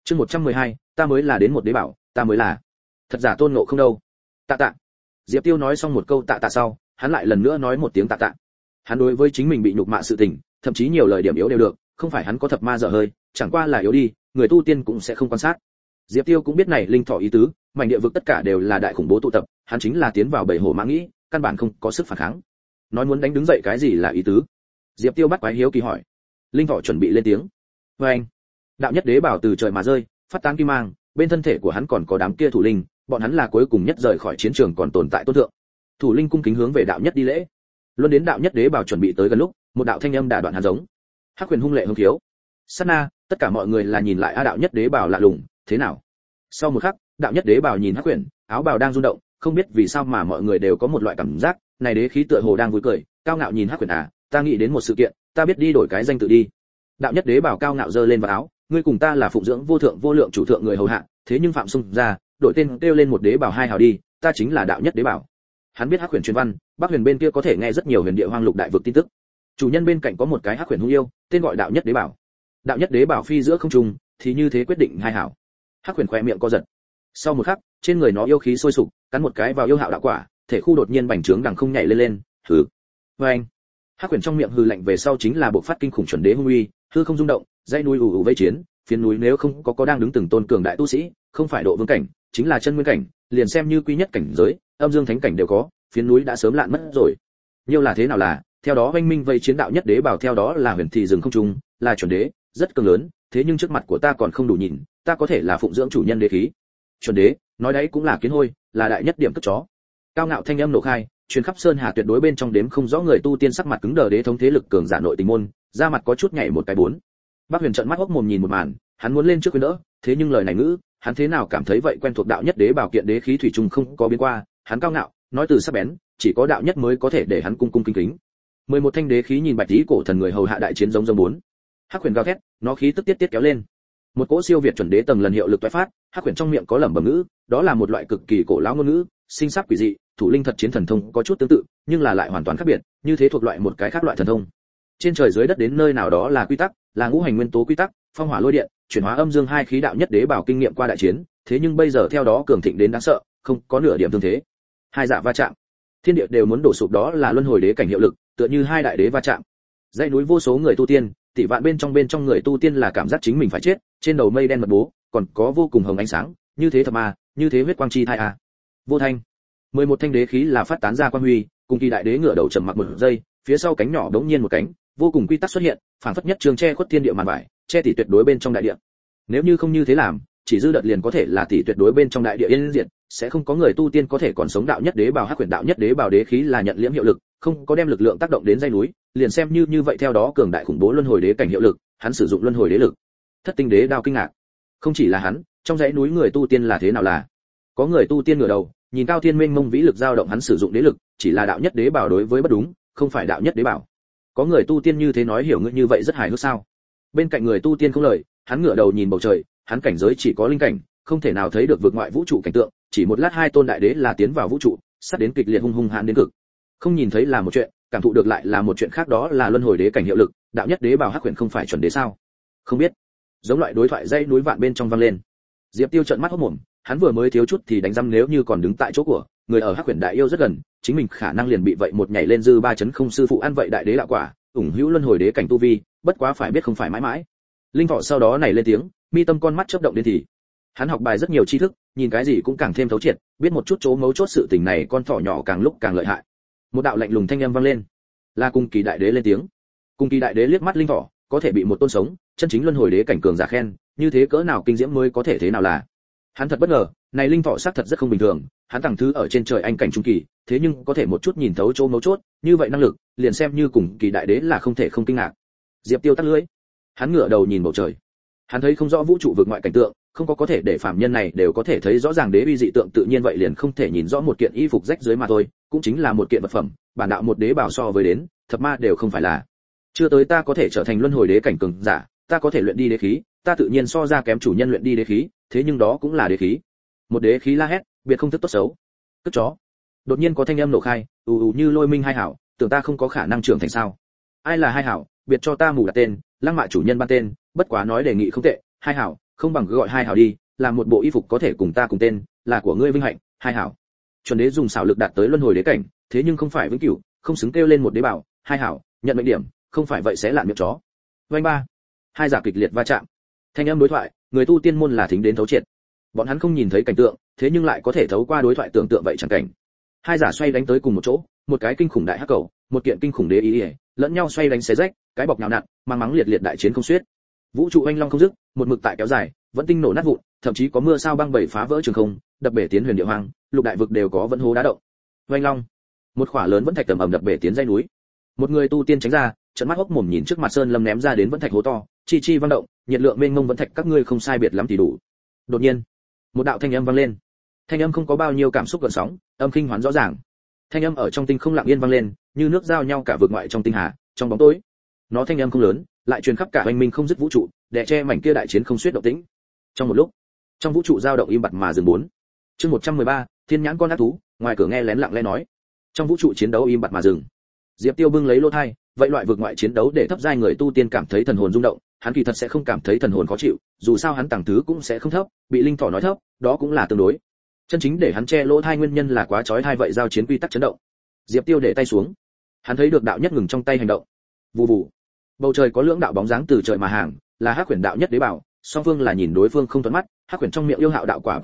Chương 112, ta mới là đến một đế bảo, ta mới là. Thật giả Tôn Ngộ Không đâu. Tạ tạ. Diệp Tiêu nói xong một câu tạ tạ sau, hắn lại lần nữa nói một tiếng tạ tạ. Hắn đối với chính mình bị nhục mạ sự tình, thậm chí nhiều lời điểm yếu đều được, không phải hắn có thập ma dở hơi, chẳng qua là yếu đi, người tu tiên cũng sẽ không quan sát. Diệp Tiêu cũng biết này linh thọ ý tứ, mảnh địa vực tất cả đều là đại khủng bố tụ tập, hắn chính là tiến vào bầy hổ mã nghĩ, căn bản không có sức phản kháng. Nói muốn đánh đứng dậy cái gì là ý tứ? Diệp Tiêu bắt quái hiếu kỳ hỏi. Linh thọ chuẩn bị lên tiếng. Và anh, đạo nhất đế bảo từ trời mà rơi, phát tán kim mang, bên thân thể của hắn còn có đám kia thủ linh, bọn hắn là cuối cùng nhất rời khỏi chiến trường còn tồn tại tốt thượng. Thủ linh cung kính hướng về đạo nhất đi lễ. Luân đến đạo nhất đế bảo chuẩn bị tới gần lúc, một đạo thanh âm đả đoạn hắn giống. Hắc Huyền hung lệ hướng khiếu. Sát na, tất cả mọi người là nhìn lại đạo nhất đế bảo lạ lùng, thế nào? Sau một khắc, đạo nhất đế bảo nhìn Hắc Huyền, áo bào đang rung động, không biết vì sao mà mọi người đều có một loại cảm giác, này đế khí tựa hồ đang vui cười, cao ngạo nhìn Hắc Huyền à, ta nghĩ đến một sự kiện, ta biết đi đổi cái danh tự đi. Đạo nhất đế bảo cao ngạo giơ lên vào áo, ngươi cùng ta là phụng dưỡng vô thượng vô lượng chủ thượng người hầu hạ, thế nhưng phạm xung ra, đổi tên kêu lên một đế bảo hai hào đi, ta chính là đạo nhất đế bảo. Hắn biết Hắc Huyền truyền văn, Bắc Huyền bên kia có thể nghe rất nhiều huyền địa hoang lục đại vực tin tức. Chủ nhân bên cạnh có một cái Hắc Huyền hung yêu, tên gọi đạo nhất đế bảo. Đạo nhất đế bảo phi giữa không trung, thì như thế quyết định hai hảo. Hắc Huyền khóe miệng co giật. Sau một khắc, trên người nó yêu khí sôi sục, cắn một cái vào yêu hạo đạo quả, thể khu đột nhiên bành trướng đằng không nhảy lên, hừ. Oeng. Hắc Huyền trong miệng hừ lạnh về sau chính là bộc phát kinh khủng chuẩn đế hung uy, hư không rung động, dãy núi ù ù vây chiến, phiến núi nếu không có đang đứng từng tôn cường đại tu sĩ, không phải độ vương cảnh, chính là chân nguyên cảnh, liền xem như quy nhất cảnh giới, âm dương thánh cảnh đều có, phiến núi đã sớm lạn mất rồi. Nhiều là thế nào là, theo đó oanh minh vây chiến đạo nhất đế bảo theo đó là huyền thì rừng không trung, là chuẩn đế, rất cường lớn, thế nhưng trước mặt của ta còn không đủ nhìn, ta có thể là phụng dưỡng chủ nhân đế khí. Chuẩn đế, nói đấy cũng là kiến hôi, là đại nhất điểm cất chó. Cao ngạo thanh âm nộ khai, truyền khắp sơn hà tuyệt đối bên trong đếm không rõ người tu tiên sắc mặt cứng đờ đế thống thế lực cường giả nội tình môn, da mặt có chút nhảy một cái bốn. Bác Huyền trợn mắt hốc mồm nhìn một màn, hắn muốn lên trước khuyên đỡ, thế nhưng lời này ngữ, hắn thế nào cảm thấy vậy quen thuộc đạo nhất đế bảo kiện đế khí thủy chung không có biến qua, hắn cao ngạo, nói từ sắc bén, chỉ có đạo nhất mới có thể để hắn cung cung kính kính. 11 thanh đế khí nhìn bạch tí cổ thần người hầu hạ đại chiến giống giống bốn. Hắc Huyền gào thét, nó khí tức tiết kéo lên. Một cỗ siêu việt chuẩn đế tầng lần hiệu lực toái phát, Hắc Huyền trong miệng có lẩm bẩm ngữ, đó là một loại cực kỳ cổ lão ngôn ngữ, sinh sắc quỷ dị, thủ linh thật chiến thần thông có chút tương tự, nhưng là lại hoàn toàn khác biệt, như thế thuộc loại một cái khác loại thần thông. Trên trời dưới đất đến nơi nào đó là quy tắc, là ngũ hành nguyên tố quy tắc, phong hỏa lôi điện, chuyển hóa âm dương hai khí đạo nhất đế bảo kinh nghiệm qua đại chiến, thế nhưng bây giờ theo đó cường thịnh đến đáng sợ, không có nửa điểm tương thế. Hai dạ va chạm, thiên địa đều muốn đổ sụp, đó là luân hồi đế cảnh hiệu lực, tựa như hai đại đế va chạm. Dãy núi vô số người tu tiên, tỷ vạn bên trong người tu tiên là cảm giác chính mình phải chết, trên đầu mây đen mật bố, còn có vô cùng hồng ánh sáng, như thế thập ma, như thế huyết quang chi thai a. Vô thanh. 11 thanh đế khí là phát tán ra quang huy, cùng kỳ đại đế ngửa đầu trầm mặc một giây, phía sau cánh nhỏ đống nhiên một cánh, vô cùng quy tắc xuất hiện, phản phất nhất trường che khuất thiên địa màn vải, che tỷ tuyệt đối bên trong đại địa. Nếu như không như thế làm, chỉ dư đợt liền có thể là tỷ tuyệt đối bên trong đại địa yên diệt, sẽ không có người tu tiên có thể còn sống. Đạo nhất đế bảo Hắc Huyền đạo nhất đế bảo đế khí là nhận liễm hiệu lực, không có đem lực lượng tác động đến dây núi, liền xem như vậy theo đó cường đại khủng bố luân hồi đế cảnh hiệu lực, hắn sử dụng luân hồi đế lực. Thất tinh đế đao kinh ngạc. Không chỉ là hắn, trong dãy núi người tu tiên là thế nào là? Có người tu tiên ngửa đầu, nhìn cao thiên minh mông vĩ lực dao động hắn sử dụng đế lực, chỉ là đạo nhất đế bảo đối với bất đúng, không phải đạo nhất đế bảo. Có người tu tiên như thế nói hiểu ngươi như vậy rất hài hước sao? Bên cạnh người tu tiên không lời, hắn ngửa đầu nhìn bầu trời, hắn cảnh giới chỉ có linh cảnh, không thể nào thấy được vượt ngoại vũ trụ cảnh tượng, chỉ một lát hai tôn đại đế là tiến vào vũ trụ, sắp đến kịch liệt hung hung hãn đến cực. Không nhìn thấy là một chuyện, cảm thụ được lại là một chuyện khác, đó là luân hồi đế cảnh hiệu lực, đạo nhất đế bảo Hắc Huyền không phải chuẩn đế sao? Không biết. Giống loại đối thoại dãy núi vạn bên trong vang lên. Diệp Tiêu trợn mắt hốt mồm, hắn vừa mới thiếu chút thì đánh răm, nếu như còn đứng tại chỗ của người ở Hắc Huyền đại yêu rất gần, chính mình khả năng liền bị vậy một nhảy lên dư 3.0 sư phụ ăn vậy đại đế đạo quả, ủng hữu luân hồi đế cảnh tu vi, bất quá phải biết không phải mãi mãi. Linh Thọ sau đó này lên tiếng, mi tâm con mắt chớp động đến thì. Hắn học bài rất nhiều tri thức, nhìn cái gì cũng càng thêm thấu triệt, biết một chút chỗ mấu chốt sự tình này, con thỏ nhỏ càng lúc càng lợi hại. Một đạo lạnh lùng thanh âm vang lên, là Cung Kỳ đại đế lên tiếng. Cung Kỳ đại đế liếc mắt Linh Thọ, có thể bị một tôn sống, chân chính luân hồi đế cảnh cường giả khen, như thế cỡ nào kinh diễm mới có thể thế nào là. Hắn thật bất ngờ, này Linh Thọ xác thật rất không bình thường, hắn tầng thứ ở trên trời anh cảnh trung kỳ, thế nhưng có thể một chút nhìn thấu chỗ mấu chốt, như vậy năng lực, liền xem như cùng Kỳ đại đế là không thể không kinh ngạc. Diệp Tiêu tắt lưỡi, hắn ngửa đầu nhìn bầu trời, hắn thấy không rõ vũ trụ vượt ngoại cảnh tượng, không có thể để phàm nhân này đều có thể thấy rõ ràng đế uy dị tượng, tự nhiên vậy liền không thể nhìn rõ một kiện y phục rách dưới mà thôi, cũng chính là một kiện vật phẩm, bản đạo một đế bảo so với đến thập ma đều không phải là. Chưa tới ta có thể trở thành luân hồi đế cảnh cường giả, ta có thể luyện đi đế khí, ta tự nhiên so ra kém chủ nhân luyện đi đế khí, thế nhưng đó cũng là đế khí. Một đế khí la hét, biệt không thức tốt xấu. Cất chó. Đột nhiên có thanh âm nổ khai, như lôi minh hai hảo, tưởng ta không có khả năng trưởng thành sao? Ai là hai hảo, biệt cho ta mù đặt tên, lăng mạ chủ nhân ban tên, bất quá nói đề nghị không tệ, hai hảo, không bằng cứ gọi hai hảo đi, làm một bộ y phục có thể cùng ta cùng tên, là của ngươi vinh hạnh, hai hảo. Chuẩn đế dùng xảo lực đạt tới luân hồi đế cảnh, thế nhưng không phải vĩnh cửu, không xứng kêu lên một đế bảo, hai hảo, nhận mệnh điểm, không phải vậy sẽ lạn miệng chó. Vành ba. Hai giả kịch liệt va chạm. Thanh âm đối thoại, người tu tiên môn là thính đến thấu triệt. Bọn hắn không nhìn thấy cảnh tượng, thế nhưng lại có thể thấu qua đối thoại tưởng tượng vậy chẳng cảnh. Hai giả xoay đánh tới cùng một chỗ, một cái kinh khủng đại hắc cầu, một kiện kinh khủng đế ý, lẫn nhau xoay đánh xé rách, cái bọc nhào nặn, mang mắng liệt liệt đại chiến không xiết. Vũ trụ oanh long không dứt, một mực tại kéo dài, vẫn tinh nổ nát vụn, thậm chí có mưa sao băng bầy phá vỡ trường không, đập bể tiến huyền địa hoang, lục đại vực đều có vẫn hố đá động. Oanh long, một khỏa lớn vẫn thạch tầm ầm đập bể tiến dãy núi. Một người tu tiên tránh ra, trợn mắt hốc mồm nhìn trước mặt sơn lâm ném ra đến vẫn thạch hố to, chi chi vang động, nhiệt lượng mênh mông vẫn thạch các ngươi không sai biệt lắm thì đủ. Đột nhiên, một đạo thanh âm vang lên. Thanh âm không có bao nhiêu cảm xúc gợn sóng, âm kinh hoán rõ ràng. Thanh âm ở trong tinh không lặng yên vang lên, như nước giao nhau cả vực ngoại trong tinh hà, trong bóng tối. Nó thanh âm không lớn, lại truyền khắp cả hoành minh không dứt vũ trụ, đè che mảnh kia đại chiến không xiết động tĩnh. Trong một lúc, trong vũ trụ dao động im bặt mà dừng bốn. Chương 113, Thiên nhãn con ác thú, ngoài cửa nghe lén lặng lẽ nói. Trong vũ trụ chiến đấu im bặt mà dừng. Diệp Tiêu bưng lấy lô thai, vậy loại vực ngoại chiến đấu để thấp giai người tu tiên cảm thấy thần hồn rung động, hắn kỳ thật sẽ không cảm thấy thần hồn khó chịu, dù sao hắn tầng thứ cũng sẽ không thấp, bị linh thỏ nói thấp, đó cũng là tương đối. Chân chính để hắn che lỗ thai nguyên nhân là quá chói tai vậy giao chiến quy tắc chấn động. Diệp Tiêu để tay xuống, hắn thấy được đạo nhất ngừng trong tay hành động. Vù vù. Bầu trời có lưỡng đạo bóng dáng từ trời mà hàng, là Hắc Huyền đạo nhất đế bảo, song phương là nhìn đối phương không thuận mắt, Hắc Huyền trong miệng yêu hạo đạo quả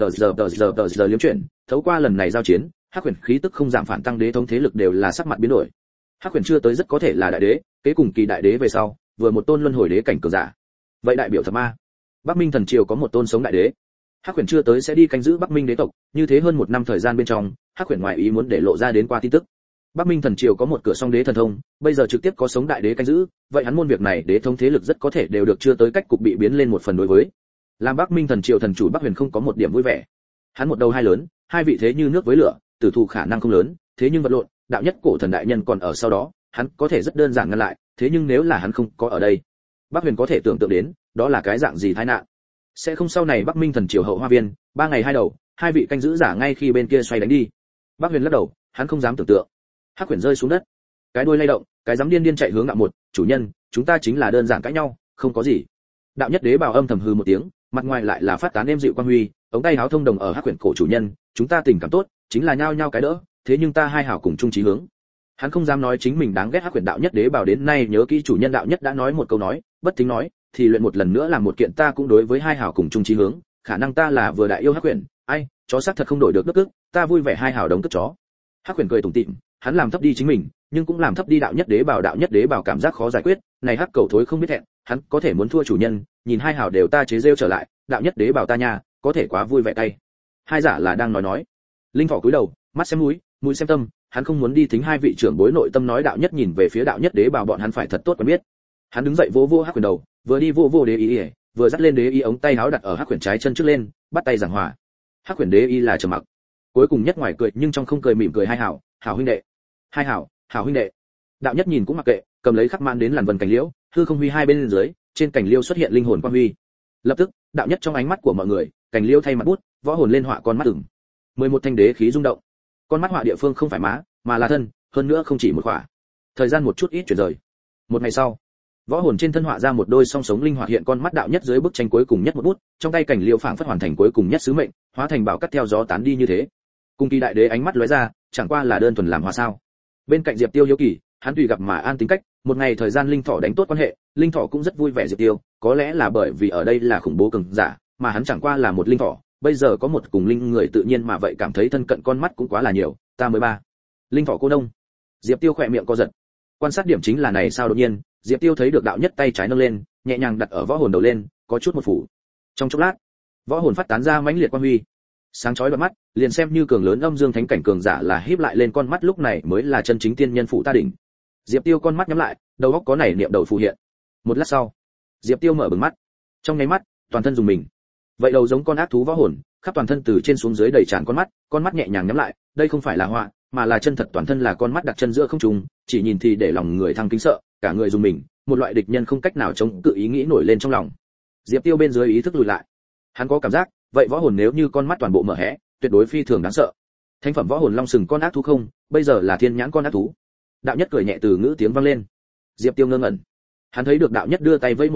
giờ liếm chuyển, thấu qua lần này giao chiến, Hắc Huyền khí tức không giảm phản tăng đế thống thế lực đều là sắc mặt biến đổi. Hắc Huyền chưa tới rất có thể là đại đế, kế cùng kỳ đại đế về sau, vừa một tôn luân hồi đế cảnh cường giả. Vậy đại biểu thập ma. Bắc Minh thần triều có một tôn sống đại đế. Hắc Huyền chưa tới sẽ đi canh giữ Bắc Minh đế tộc, như thế hơn một năm thời gian bên trong, Hắc Huyền ngoại ý muốn để lộ ra đến qua tin tức. Bắc Minh thần triều có một cửa song đế thần thông, bây giờ trực tiếp có sống đại đế canh giữ, vậy hắn môn việc này đế thống thế lực rất có thể đều được chưa tới cách cục bị biến lên một phần đối với. Làm Bắc Minh thần triều thần chủ Bắc Huyền không có một điểm vui vẻ. Hắn một đầu hai lớn, hai vị thế như nước với lửa, tử thủ khả năng không lớn, thế nhưng vật lộn, đạo nhất cổ thần đại nhân còn ở sau đó, hắn có thể rất đơn giản ngăn lại, thế nhưng nếu là hắn không có ở đây, Bắc Huyền có thể tưởng tượng đến, đó là cái dạng gì tai nạn. Sẽ không sau này Bắc Minh thần triều hậu hoa viên, 3 ngày 2 đầu, hai vị canh giữ giả ngay khi bên kia xoay đánh đi. Bắc Huyền lắc đầu, hắn không dám tưởng tượng. Hắc Huyền rơi xuống đất, cái đuôi lay động, cái dám điên điên chạy hướng Ngạo Một, chủ nhân, chúng ta chính là đơn giản cãi nhau, không có gì. Đạo nhất đế bào âm thầm hừ một tiếng, mặt ngoài lại là phát tán êm dịu quang huy, ống tay háo thông đồng ở Hắc Huyền cổ chủ nhân, chúng ta tình cảm tốt, chính là nhao nhao cái đỡ, thế nhưng ta hai hảo cùng chung chí hướng. Hắn không dám nói chính mình đáng ghét Hắc Huyền đạo nhất đế bào đến nay nhớ kỹ chủ nhân đạo nhất đã nói một câu nói, bất thính nói, thì luyện một lần nữa làm một kiện ta cũng đối với hai hảo cùng chung chí hướng, khả năng ta là vừa đại yêu Hắc Huyền, ai, chó xác thật không đổi được đức ức, ta vui vẻ hai hảo đống cất chó. Hắc Huyền cười tủm tỉm, hắn làm thấp đi chính mình, nhưng cũng làm thấp đi đạo nhất đế bảo cảm giác khó giải quyết, này Hắc cầu thối không biết thẹn, hắn có thể muốn thua chủ nhân, nhìn hai hảo đều ta chế rêu trở lại, đạo nhất đế bảo ta nha, có thể quá vui vẻ tay. Hai giả là đang nói. Linh Thỏ cúi đầu, mắt xem mũi xem tâm, hắn không muốn đi thính hai vị trưởng bối nội tâm nói đạo nhất nhìn về phía đạo nhất đế bảo bọn hắn phải thật tốt quen biết. Hắn đứng dậy vỗ Hắc Huyền đầu, vừa đi vỗ đế ý, vừa dắt lên đế ý ống tay áo đặt ở Hắc Huyền trái chân trước lên, bắt tay giảng hòa. Hắc Huyền đế ý là trầm mặc. Cuối cùng nhất ngoài cười nhưng trong không cười mỉm cười hai hảo huynh đệ. Hai hảo huynh đệ. Đạo nhất nhìn cũng mặc kệ, cầm lấy khắc man đến làn vần cành liễu, hư không huy hai bên dưới, trên cành liễu xuất hiện linh hồn quang huy. Lập tức, đạo nhất trong ánh mắt của mọi người, cành liễu thay mặt bút, võ hồn lên họa con mắt ửng. 11 thanh đế khí rung động. Con mắt họa địa phương không phải má, mà là thân, hơn nữa không chỉ một khỏa. Thời gian một chút ít chuyển rời. Một ngày sau, võ hồn trên thân họa ra một đôi song sống linh hoạt hiện con mắt đạo nhất dưới bức tranh cuối cùng nhất một bút, trong tay cảnh liễu phảng phất hoàn thành cuối cùng nhất sứ mệnh, hóa thành bảo cắt theo gió tán đi như thế. Cùng kỳ đại đế ánh mắt lóe ra, chẳng qua là đơn thuần làm hòa sao. Bên cạnh Diệp Tiêu hiếu kỳ, hắn tùy gặp mà an tính cách, một ngày thời gian linh thỏ đánh tốt quan hệ, linh thỏ cũng rất vui vẻ Diệp Tiêu, có lẽ là bởi vì ở đây là khủng bố cường giả, mà hắn chẳng qua là một linh thỏ, bây giờ có một cùng linh người tự nhiên mà vậy cảm thấy thân cận con mắt cũng quá là nhiều, ta mới ba. Linh thỏ cô đông. Diệp Tiêu khỏe miệng co giật. Quan sát điểm chính là này sao đột nhiên, Diệp Tiêu thấy được đạo nhất tay trái nâng lên, nhẹ nhàng đặt ở võ hồn đầu lên, có chút một phủ. Trong chốc lát, võ hồn phát tán ra mãnh liệt quang huy, sáng chói đôi mắt, liền xem như cường lớn âm dương thánh cảnh cường giả là híp lại lên con mắt lúc này mới là chân chính tiên nhân phụ ta đỉnh. Diệp Tiêu con mắt nhắm lại, đầu óc có nảy niệm đầu phù hiện. Một lát sau, Diệp Tiêu mở bừng mắt. Trong nháy mắt, toàn thân rùng mình. Vậy đầu giống con ác thú võ hồn, khắp toàn thân từ trên xuống dưới đầy tràn con mắt nhẹ nhàng nhắm lại, đây không phải là họa, mà là chân thật toàn thân là con mắt đặt chân giữa không trung, chỉ nhìn thì để lòng người thăng kính sợ, cả người rùng mình, một loại địch nhân không cách nào chống cự ý nghĩ nổi lên trong lòng. Diệp Tiêu bên dưới ý thức lùi lại. Hắn có cảm giác, vậy võ hồn nếu như con mắt toàn bộ mở hé, tuyệt đối phi thường đáng sợ. Thánh phẩm võ hồn long sừng con ác thú không, bây giờ là thiên nhãn con ác thú. Đạo nhất cười nhẹ từ ngữ tiếng vang lên. Diệp Tiêu ngơ ngẩn. Hắn thấy được đạo nhất đưa tay vẫy một cái,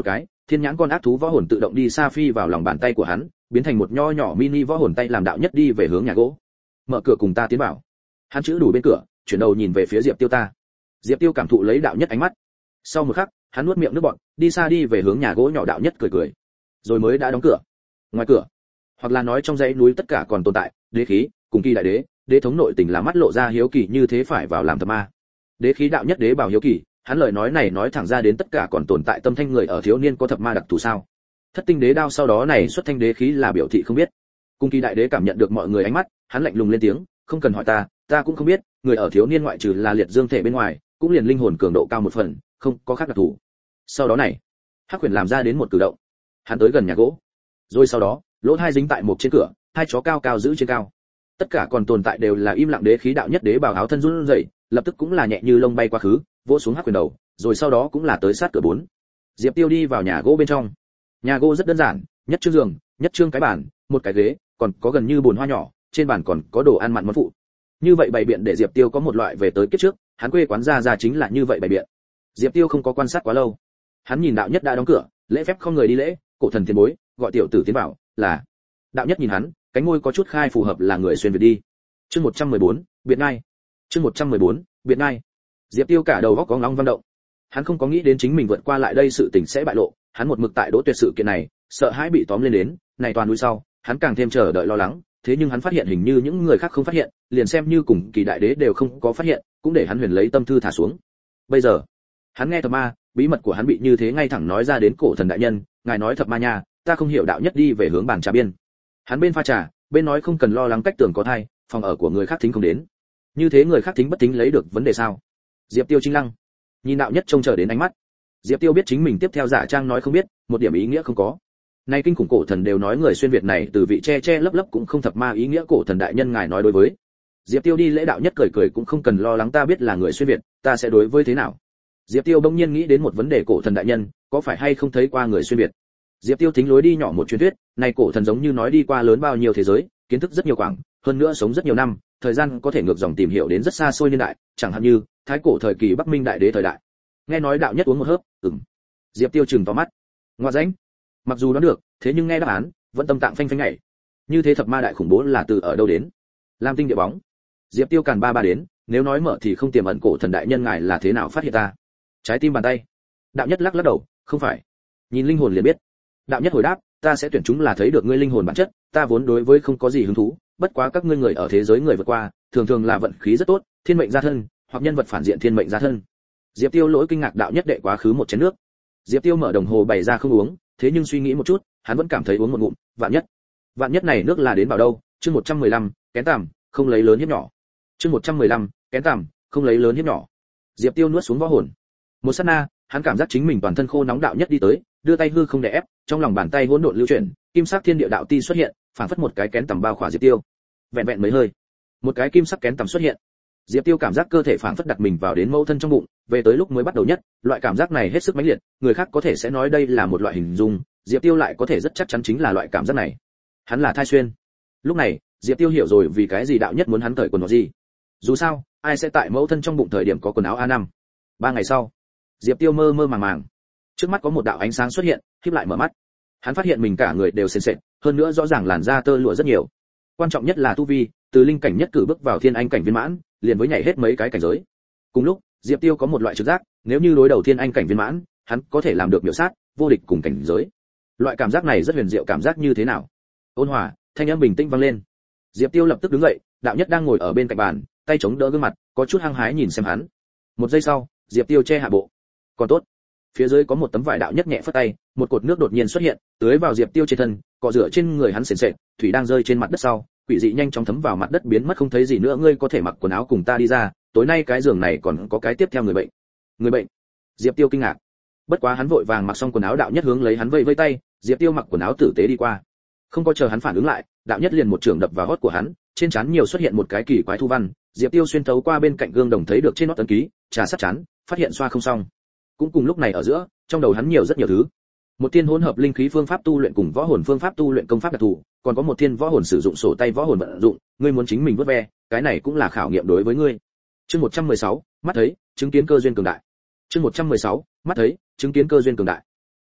thiên nhãn con ác thú võ hồn tự động đi xa phi vào lòng bàn tay của hắn, biến thành một nho nhỏ mini võ hồn tay làm đạo nhất đi về hướng nhà gỗ. Mở cửa cùng ta tiến vào. Hắn chữ đủ bên cửa, chuyển đầu nhìn về phía Diệp Tiêu ta. Diệp Tiêu cảm thụ lấy đạo nhất ánh mắt. Sau một khắc, hắn nuốt miệng nước bọt, đi xa đi về hướng nhà gỗ nhỏ. Đạo nhất cười cười, rồi mới đã đóng cửa. Ngoài cửa, hoặc là nói trong dãy núi tất cả còn tồn tại đế khí, cùng kỳ đại đế, đế thống nội tình là mắt lộ ra hiếu kỳ như thế phải vào làm thập ma. Đế khí đạo nhất đế bảo hiếu kỳ, hắn lời nói này nói thẳng ra đến tất cả còn tồn tại tâm thanh người ở thiếu niên có thập ma đặc thù sao? Thất tinh đế đao sau đó này xuất thanh đế khí là biểu thị không biết. Cung kỳ đại đế cảm nhận được mọi người ánh mắt, hắn lạnh lùng lên tiếng, không cần hỏi ta cũng không biết, người ở thiếu niên ngoại trừ là liệt dương thể bên ngoài, cũng liền linh hồn cường độ cao một phần, không có khác đặc thù. Sau đó này, Hắc Huyền làm ra đến một cử động, hắn tới gần nhà gỗ, rồi sau đó lỗ hai dính tại một trên cửa, hai chó cao cao giữ trên cao. Tất cả còn tồn tại đều là im lặng. Đế khí đạo nhất đế bảo áo thân run rẩy, lập tức cũng là nhẹ như lông bay qua khứ, vỗ xuống Hắc Huyền đầu, rồi sau đó cũng là tới sát cửa 4. Diệp Tiêu đi vào nhà gỗ bên trong. Nhà gỗ rất đơn giản, nhất trương giường, nhất trương cái bàn, một cái ghế, còn có gần như bồn hoa nhỏ, trên bàn còn có đồ ăn mặn món phụ. Như vậy bày biện để Diệp Tiêu có một loại về tới kiếp trước, hắn quê quán ra chính là như vậy bày biện. Diệp Tiêu không có quan sát quá lâu. Hắn nhìn đạo nhất đã đóng cửa, lễ phép không người đi lễ, cổ thần tiền bối, gọi tiểu tử tiến vào, là. Đạo nhất nhìn hắn, cánh môi có chút khai phù hợp là người xuyên việt đi. Chương 114, biệt ngai. Chương 114, biệt ngai. Diệp Tiêu cả đầu óc có ngóng vang động. Hắn không có nghĩ đến chính mình vượt qua lại đây sự tình sẽ bại lộ, hắn một mực tại đỗ tuyệt sự kiện này, sợ hãi bị tóm lên đến, này toàn núi sau, hắn càng thêm chờ đợi lo lắng, thế nhưng hắn phát hiện hình như những người khác không phát hiện, liền xem như cùng kỳ đại đế đều không có phát hiện, cũng để hắn huyền lấy tâm thư thả xuống. Bây giờ, hắn nghe thập ma, bí mật của hắn bị như thế ngay thẳng nói ra đến cổ thần đại nhân, ngài nói thập ma nha, ta không hiểu. Đạo nhất đi về hướng bàn trà biên. Hắn bên pha trà, bên nói không cần lo lắng cách tường có thai, phòng ở của người khác thính không đến. Như thế người khác thính bất thính lấy được vấn đề sao? Diệp Tiêu chinh lăng, nhìn đạo nhất trông chờ đến ánh mắt. Diệp Tiêu biết chính mình tiếp theo giả trang nói không biết, một điểm ý nghĩa không có. Nay kinh khủng cổ thần đều nói người xuyên việt này từ vị che lấp lấp cũng không thập ma ý nghĩa cổ thần đại nhân ngài nói đối với. Diệp Tiêu đi lễ. Đạo nhất cười cười cũng không cần lo lắng, ta biết là người xuyên việt, ta sẽ đối với thế nào. Diệp Tiêu bỗng nhiên nghĩ đến một vấn đề, cổ thần đại nhân có phải hay không thấy qua người xuyên việt. Diệp Tiêu thính lối đi nhỏ một truyền thuyết, này cổ thần giống như nói đi qua lớn bao nhiêu thế giới, kiến thức rất nhiều quảng, hơn nữa sống rất nhiều năm, thời gian có thể ngược dòng tìm hiểu đến rất xa xôi niên đại, chẳng hạn như thái cổ thời kỳ Bắc Minh đại đế thời đại. Nghe nói đạo nhất uống một hớp, Diệp Tiêu trừng to mắt. Ngoa rãnh. Mặc dù đoán được, thế nhưng nghe đáp án, vẫn tâm tạng phanh phanh nhảy. Như thế thập ma đại khủng bố là từ ở đâu đến? Lam tinh địa bóng. Diệp Tiêu càn ba đến, nếu nói mở thì không tiềm ẩn, cổ thần đại nhân ngài là thế nào phát hiện ta? Trái tim bàn tay. Đạo nhất lắc đầu, không phải. Nhìn linh hồn liền biết. Đạo nhất hồi đáp, ta sẽ tuyển chúng là thấy được ngươi linh hồn bản chất, ta vốn đối với không có gì hứng thú, bất quá các ngươi người ở thế giới người vượt qua, thường là vận khí rất tốt, thiên mệnh gia thân, hoặc nhân vật phản diện thiên mệnh gia thân. Diệp Tiêu lỗi kinh ngạc. Đạo nhất đệ quá khứ một chén nước. Diệp Tiêu mở đồng hồ bày ra không uống, thế nhưng suy nghĩ một chút, hắn vẫn cảm thấy uống một ngụm, vạn nhất này nước là đến bảo đâu. Chương 115, kén tằm, không lấy lớn hiếp nhỏ. Chương 115, kén tằm, không lấy lớn hiếp nhỏ. Diệp Tiêu nuốt xuống võ hồn. Một sát na, hắn cảm giác chính mình toàn thân khô nóng. Đạo nhất đi tới, đưa tay hư không đè ép, trong lòng bàn tay hỗn độn lưu chuyển, kim sắc thiên địa đạo ti xuất hiện, phản phất một cái kén tằm bao khỏa Diệp Tiêu. Vẹn mấy hơi, một cái kim sắc kén tằm xuất hiện. Diệp Tiêu cảm giác cơ thể phản phất đặt mình vào đến mẫu thân trong bụng, về tới lúc mới bắt đầu nhất, loại cảm giác này hết sức mãnh liệt, người khác có thể sẽ nói đây là một loại hình dung, Diệp Tiêu lại có thể rất chắc chắn chính là loại cảm giác này. Hắn là thai xuyên. Lúc này, Diệp Tiêu hiểu rồi vì cái gì đạo nhất muốn hắn cởi quần áo gì. Dù sao, ai sẽ tại mẫu thân trong bụng thời điểm có quần áo A5. 3 ngày sau, Diệp Tiêu mơ màng. Trước mắt có một đạo ánh sáng xuất hiện, khép lại mở mắt. Hắn phát hiện mình cả người đều sền sệt, hơn nữa rõ ràng làn da tơ lụa rất nhiều. Quan trọng nhất là tu vi, từ linh cảnh nhất cử bước vào thiên anh cảnh viên mãn, liền với nhảy hết mấy cái cảnh giới. Cùng lúc, Diệp Tiêu có một loại trực giác, nếu như đối đầu thiên anh cảnh viên mãn, hắn có thể làm được miểu sát, vô địch cùng cảnh giới. Loại cảm giác này rất huyền diệu, cảm giác như thế nào? Ôn hòa, thanh âm bình tĩnh vang lên. Diệp Tiêu lập tức đứng dậy, đạo nhất đang ngồi ở bên cạnh bàn, tay chống đỡ gương mặt, có chút hăng hái nhìn xem hắn. Một giây sau, Diệp Tiêu che hạ bộ. Còn tốt. Phía dưới có một tấm vải. Đạo nhất nhẹ phất tay, một cột nước đột nhiên xuất hiện, tưới vào Diệp Tiêu trên thân, cọ rửa trên người hắn sền sệt, thủy đang rơi trên mặt đất sau, quỷ dị nhanh chóng thấm vào mặt đất biến mất không thấy gì nữa. Ngươi có thể mặc quần áo cùng ta đi ra, tối nay cái giường này còn có cái tiếp theo người bệnh. Người bệnh? Diệp Tiêu kinh ngạc. Bất quá hắn vội vàng mặc xong quần áo, đạo nhất hướng lấy hắn vây tay, Diệp Tiêu mặc quần áo tử tế đi qua. Không có chờ hắn phản ứng lại, đạo nhất liền một trường đập vào gót của hắn, trên trán nhiều xuất hiện một cái kỳ quái thu văn. Diệp Tiêu xuyên thấu qua bên cạnh gương đồng thấy được trên nót ấn ký, trà sát chán, phát hiện xoa không xong. Cũng cùng lúc này ở giữa, trong đầu hắn nhiều rất nhiều thứ. Một thiên hỗn hợp linh khí phương pháp tu luyện cùng võ hồn phương pháp tu luyện công pháp đặc thù, còn có một thiên võ hồn sử dụng sổ tay võ hồn vận dụng, ngươi muốn chính mình vớt ve, cái này cũng là khảo nghiệm đối với ngươi. Chương 116, mắt thấy, chứng kiến cơ duyên cường đại. Chương 116, mắt thấy, chứng kiến cơ duyên cường đại.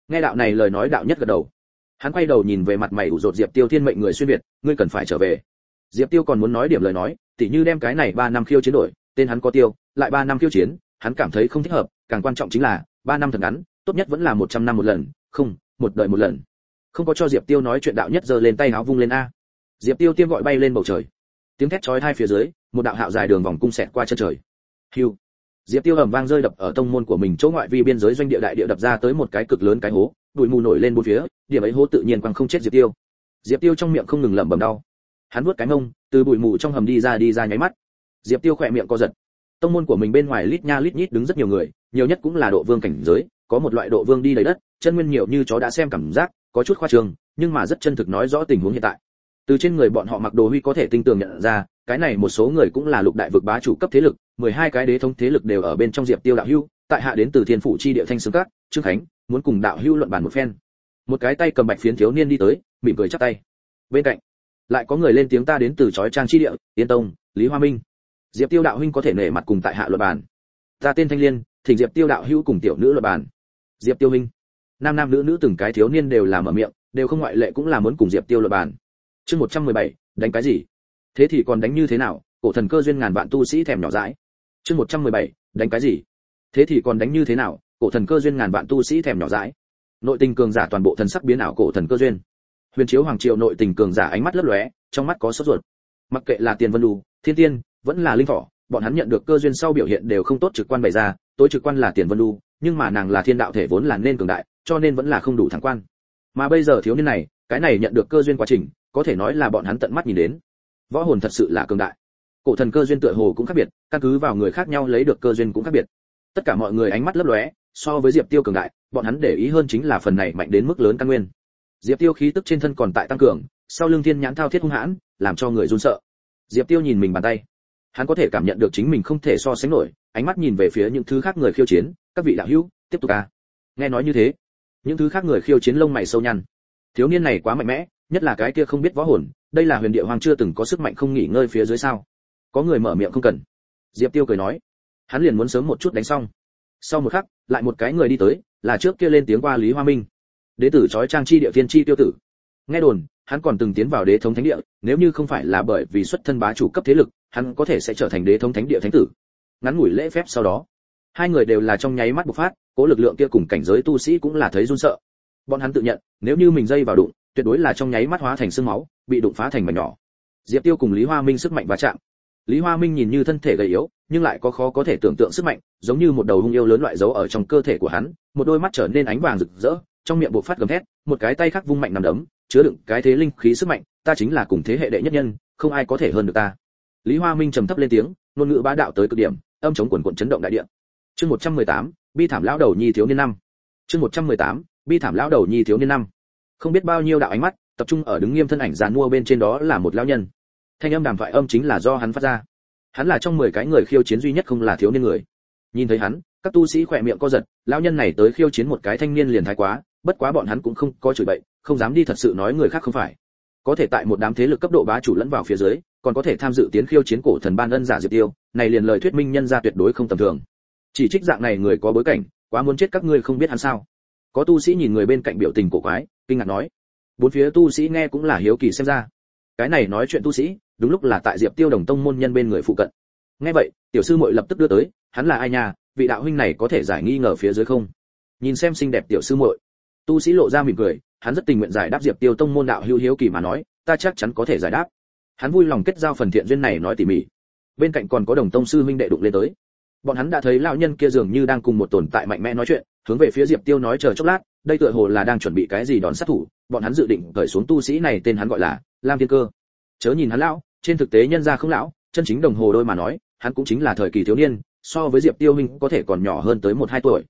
Nghe đạo này lời nói, đạo nhất gật đầu. Hắn quay đầu nhìn về mặt mày ủ rột Diệp Tiêu thiên mệnh người xuyên việt, ngươi cần phải trở về. Diệp Tiêu còn muốn nói điểm lời nói, tỉ như đem cái này 3 năm khiêu chiến đổi, tên hắn có Tiêu, lại 3 năm khiêu chiến, hắn cảm thấy không thích hợp, càng quan trọng chính là 3 năm thật ngắn, tốt nhất vẫn là 100 năm một lần, không, một đời một lần. Không có cho Diệp Tiêu nói chuyện, đạo nhất giơ lên tay áo vung lên a. Diệp Tiêu tiêm gọi bay lên bầu trời. Tiếng thét chói tai phía dưới, một đạo hạo dài đường vòng cung xẹt qua chân trời. Hưu. Diệp Tiêu ầm vang rơi đập ở tông môn của mình chỗ ngoại vi biên giới doanh địa, đại địa đập ra tới một cái cực lớn cái hố, bụi mù nổi lên bốn phía, điểm ấy hố tự nhiên quăng không chết Diệp Tiêu. Diệp Tiêu trong miệng không ngừng lẩm bẩm đau. Hắn vuốt cái mông, từ bụi mù trong hầm đi ra nháy mắt. Diệp Tiêu khỏe miệng co giật. Tông môn của mình bên ngoài lít nha lít nhít đứng rất nhiều người, nhiều nhất cũng là độ vương cảnh giới, có một loại độ vương đi lấy đất, chân nguyên nhiều như chó đã xem cảm giác, có chút khoa trương, nhưng mà rất chân thực nói rõ tình huống hiện tại. Từ trên người bọn họ mặc đồ huy có thể tinh tường nhận ra, cái này một số người cũng là lục đại vực bá chủ cấp thế lực, 12 cái đế thống thế lực đều ở bên trong Diệp Tiêu đạo hữu, tại hạ đến từ Thiên Phủ chi địa Thanh Sương Các, Trương Khánh, muốn cùng đạo hữu luận bàn một phen. Một cái tay cầm bạch phiến thiếu niên đi tới, mỉm cười chắp tay. Bên cạnh, lại có người lên tiếng, ta đến từ Chói Trang chi địa, Yên Tông, Lý Hoa Minh. Diệp Tiêu đạo huynh có thể nể mặt cùng tại hạ luận bàn. Ta tên Thanh Liên, thỉnh Diệp Tiêu đạo hữu cùng tiểu nữ luận bàn. Diệp Tiêu huynh. Nam nam nữ nữ từng cái thiếu niên đều là mở miệng, đều không ngoại lệ cũng là muốn cùng Diệp Tiêu luận bàn. Chương 117, đánh cái gì? Thế thì còn đánh như thế nào? Cổ thần cơ duyên ngàn vạn tu sĩ thèm nhỏ dãi. Chương 117, đánh cái gì? Thế thì còn đánh như thế nào? Cổ thần cơ duyên ngàn vạn tu sĩ thèm nhỏ dãi. Nội tình cường giả toàn bộ thần sắc biến ảo, cổ thần cơ duyên. Huyền chiếu hoàng triều nội tình cường giả ánh mắt lấp lóe, trong mắt có sốt ruột. Mặc kệ là Tiền Vân Đù, Thiên Tiên, vẫn là Linh Phỏ, bọn hắn nhận được cơ duyên sau biểu hiện đều không tốt, trực quan bày ra, tối trực quan là Tiền Vân Đù, nhưng mà nàng là thiên đạo thể vốn là nên cường đại, cho nên vẫn là không đủ thắng quan. Mà bây giờ thiếu niên này, cái này nhận được cơ duyên quá trình, có thể nói là bọn hắn tận mắt nhìn đến. Võ hồn thật sự là cường đại. Cổ thần cơ duyên tựa hồ cũng khác biệt, căn cứ vào người khác nhau lấy được cơ duyên cũng khác biệt. Tất cả mọi người ánh mắt lấp lóe, so với Diệp Tiêu cường đại, bọn hắn để ý hơn chính là phần này mạnh đến mức lớn căn nguyên. Diệp Tiêu khí tức trên thân còn tại tăng cường, sau lưng thiên nhãn thao thiết hung hãn, làm cho người run sợ. Diệp Tiêu nhìn mình bàn tay, hắn có thể cảm nhận được chính mình không thể so sánh nổi, ánh mắt nhìn về phía những thứ khác người khiêu chiến, các vị đạo hữu, tiếp tục a. Nghe nói như thế, những thứ khác người khiêu chiến lông mày sâu nhăn. Thiếu niên này quá mạnh mẽ, nhất là cái kia không biết võ hồn, đây là huyền địa hoàng chưa từng có sức mạnh không nghỉ ngơi phía dưới sao? Có người mở miệng không cần. Diệp Tiêu cười nói, hắn liền muốn sớm một chút đánh xong. Sau một khắc, lại một cái người đi tới, là trước kia lên tiếng qua Lý Hoa Minh. Đế tử Chói Trang chi địa Thiên chi tiêu tử. Nghe đồn, hắn còn từng tiến vào đế thống thánh địa, nếu như không phải là bởi vì xuất thân bá chủ cấp thế lực, hắn có thể sẽ trở thành đế thống thánh địa thánh tử. Ngắn ngủi lễ phép sau đó, hai người đều là trong nháy mắt bộc phát, cố lực lượng kia cùng cảnh giới tu sĩ cũng là thấy run sợ. Bọn hắn tự nhận, nếu như mình dây vào đụng, tuyệt đối là trong nháy mắt hóa thành xương máu, bị đụng phá thành mảnh nhỏ. Diệp Tiêu cùng Lý Hoa Minh sức mạnh va chạm. Lý Hoa Minh nhìn như thân thể gầy yếu, nhưng lại có khó có thể tưởng tượng sức mạnh, giống như một đầu hung yêu lớn loại giấu ở trong cơ thể của hắn, một đôi mắt trở nên ánh vàng rực rỡ, trong miệng bộc phát gầm thét, một cái tay khác vung mạnh nằm đấm, chứa đựng cái thế linh khí sức mạnh, ta chính là cùng thế hệ đệ nhất nhân, không ai có thể hơn được ta. Lý Hoa Minh trầm thấp lên tiếng, ngôn ngữ bá đạo tới cực điểm, âm chống quần quần chấn động đại địa. Chương 118, bi thảm lão đầu nhi thiếu niên năm. Chương 118, bi thảm lão đầu nhi thiếu niên năm. Không biết bao nhiêu đạo ánh mắt tập trung ở đứng nghiêm thân ảnh giàn mua bên trên, đó là một lão nhân. Thanh âm đàm thoại âm chính là do hắn phát ra. Hắn là trong 10 cái người khiêu chiến duy nhất không là thiếu niên người. Nhìn thấy hắn, các tu sĩ khỏe miệng co giật, lão nhân này tới khiêu chiến một cái thanh niên liền thái quá, bất quá bọn hắn cũng không có chửi bậy, không dám đi thật sự nói người khác không phải. Có thể tại một đám thế lực cấp độ bá chủ lẫn vào phía dưới, còn có thể tham dự tiến khiêu chiến cổ thần ban ân giả Diệp Tiêu, này liền lời thuyết minh nhân ra tuyệt đối không tầm thường. Chỉ trích dạng này người có bối cảnh, quá muốn chết các ngươi không biết hắn sao? Có tu sĩ nhìn người bên cạnh biểu tình cổ quái, kinh ngạc nói. Bốn phía tu sĩ nghe cũng là hiếu kỳ xem ra. Cái này nói chuyện tu sĩ, đúng lúc là tại Diệp Tiêu đồng tông môn nhân bên người phụ cận. Nghe vậy, tiểu sư muội lập tức đưa tới, hắn là ai nha, vị đạo huynh này có thể giải nghi ngờ phía dưới không? Nhìn xem xinh đẹp tiểu sư muội, tu sĩ lộ ra mỉm cười, hắn rất tình nguyện giải đáp Diệp Tiêu tông môn đạo hữu hiếu kỳ mà nói, ta chắc chắn có thể giải đáp. Hắn vui lòng kết giao phần thiện duyên này nói tỉ mỉ. Bên cạnh còn có đồng tông sư huynh đệ đụng lên tới. Bọn hắn đã thấy lão nhân kia dường như đang cùng một tồn tại mạnh mẽ nói chuyện, hướng về phía Diệp Tiêu nói chờ chốc lát, đây tựa hồ là đang chuẩn bị cái gì đón sát thủ, bọn hắn dự định cởi xuống tu sĩ này, tên hắn gọi là Lam Thiên Cơ. Chớ nhìn hắn lão, trên thực tế nhân gia không lão, chân chính đồng hồ đôi mà nói, hắn cũng chính là thời kỳ thiếu niên, so với Diệp Tiêu huynh có thể còn nhỏ hơn tới 1-2 tuổi.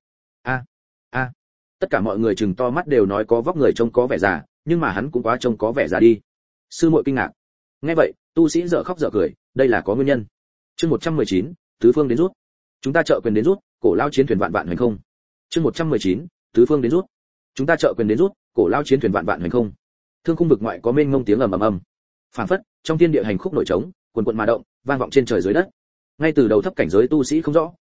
A. Tất cả mọi người trừng to mắt đều nói có vóc người trông có vẻ già, nhưng mà hắn cũng quá trông có vẻ già đi. Sư muội kinh ngạc. Nghe vậy, tu sĩ dở khóc dở cười, đây là có nguyên nhân. Chương 119, tứ phương đến rút. Chúng ta trợ quyền đến rút, cổ lao chiến thuyền vạn vạn hành không. Chương 119, tứ phương đến rút. Chúng ta trợ quyền đến rút, cổ lao chiến thuyền vạn vạn hành không. Thương khung vực ngoại có mênh mông tiếng ầm ầm ầm. Phảng phất, trong thiên địa hành khúc nổi trống, quần quần mà động, vang vọng trên trời dưới đất. Ngay từ đầu thấp cảnh giới tu sĩ không rõ,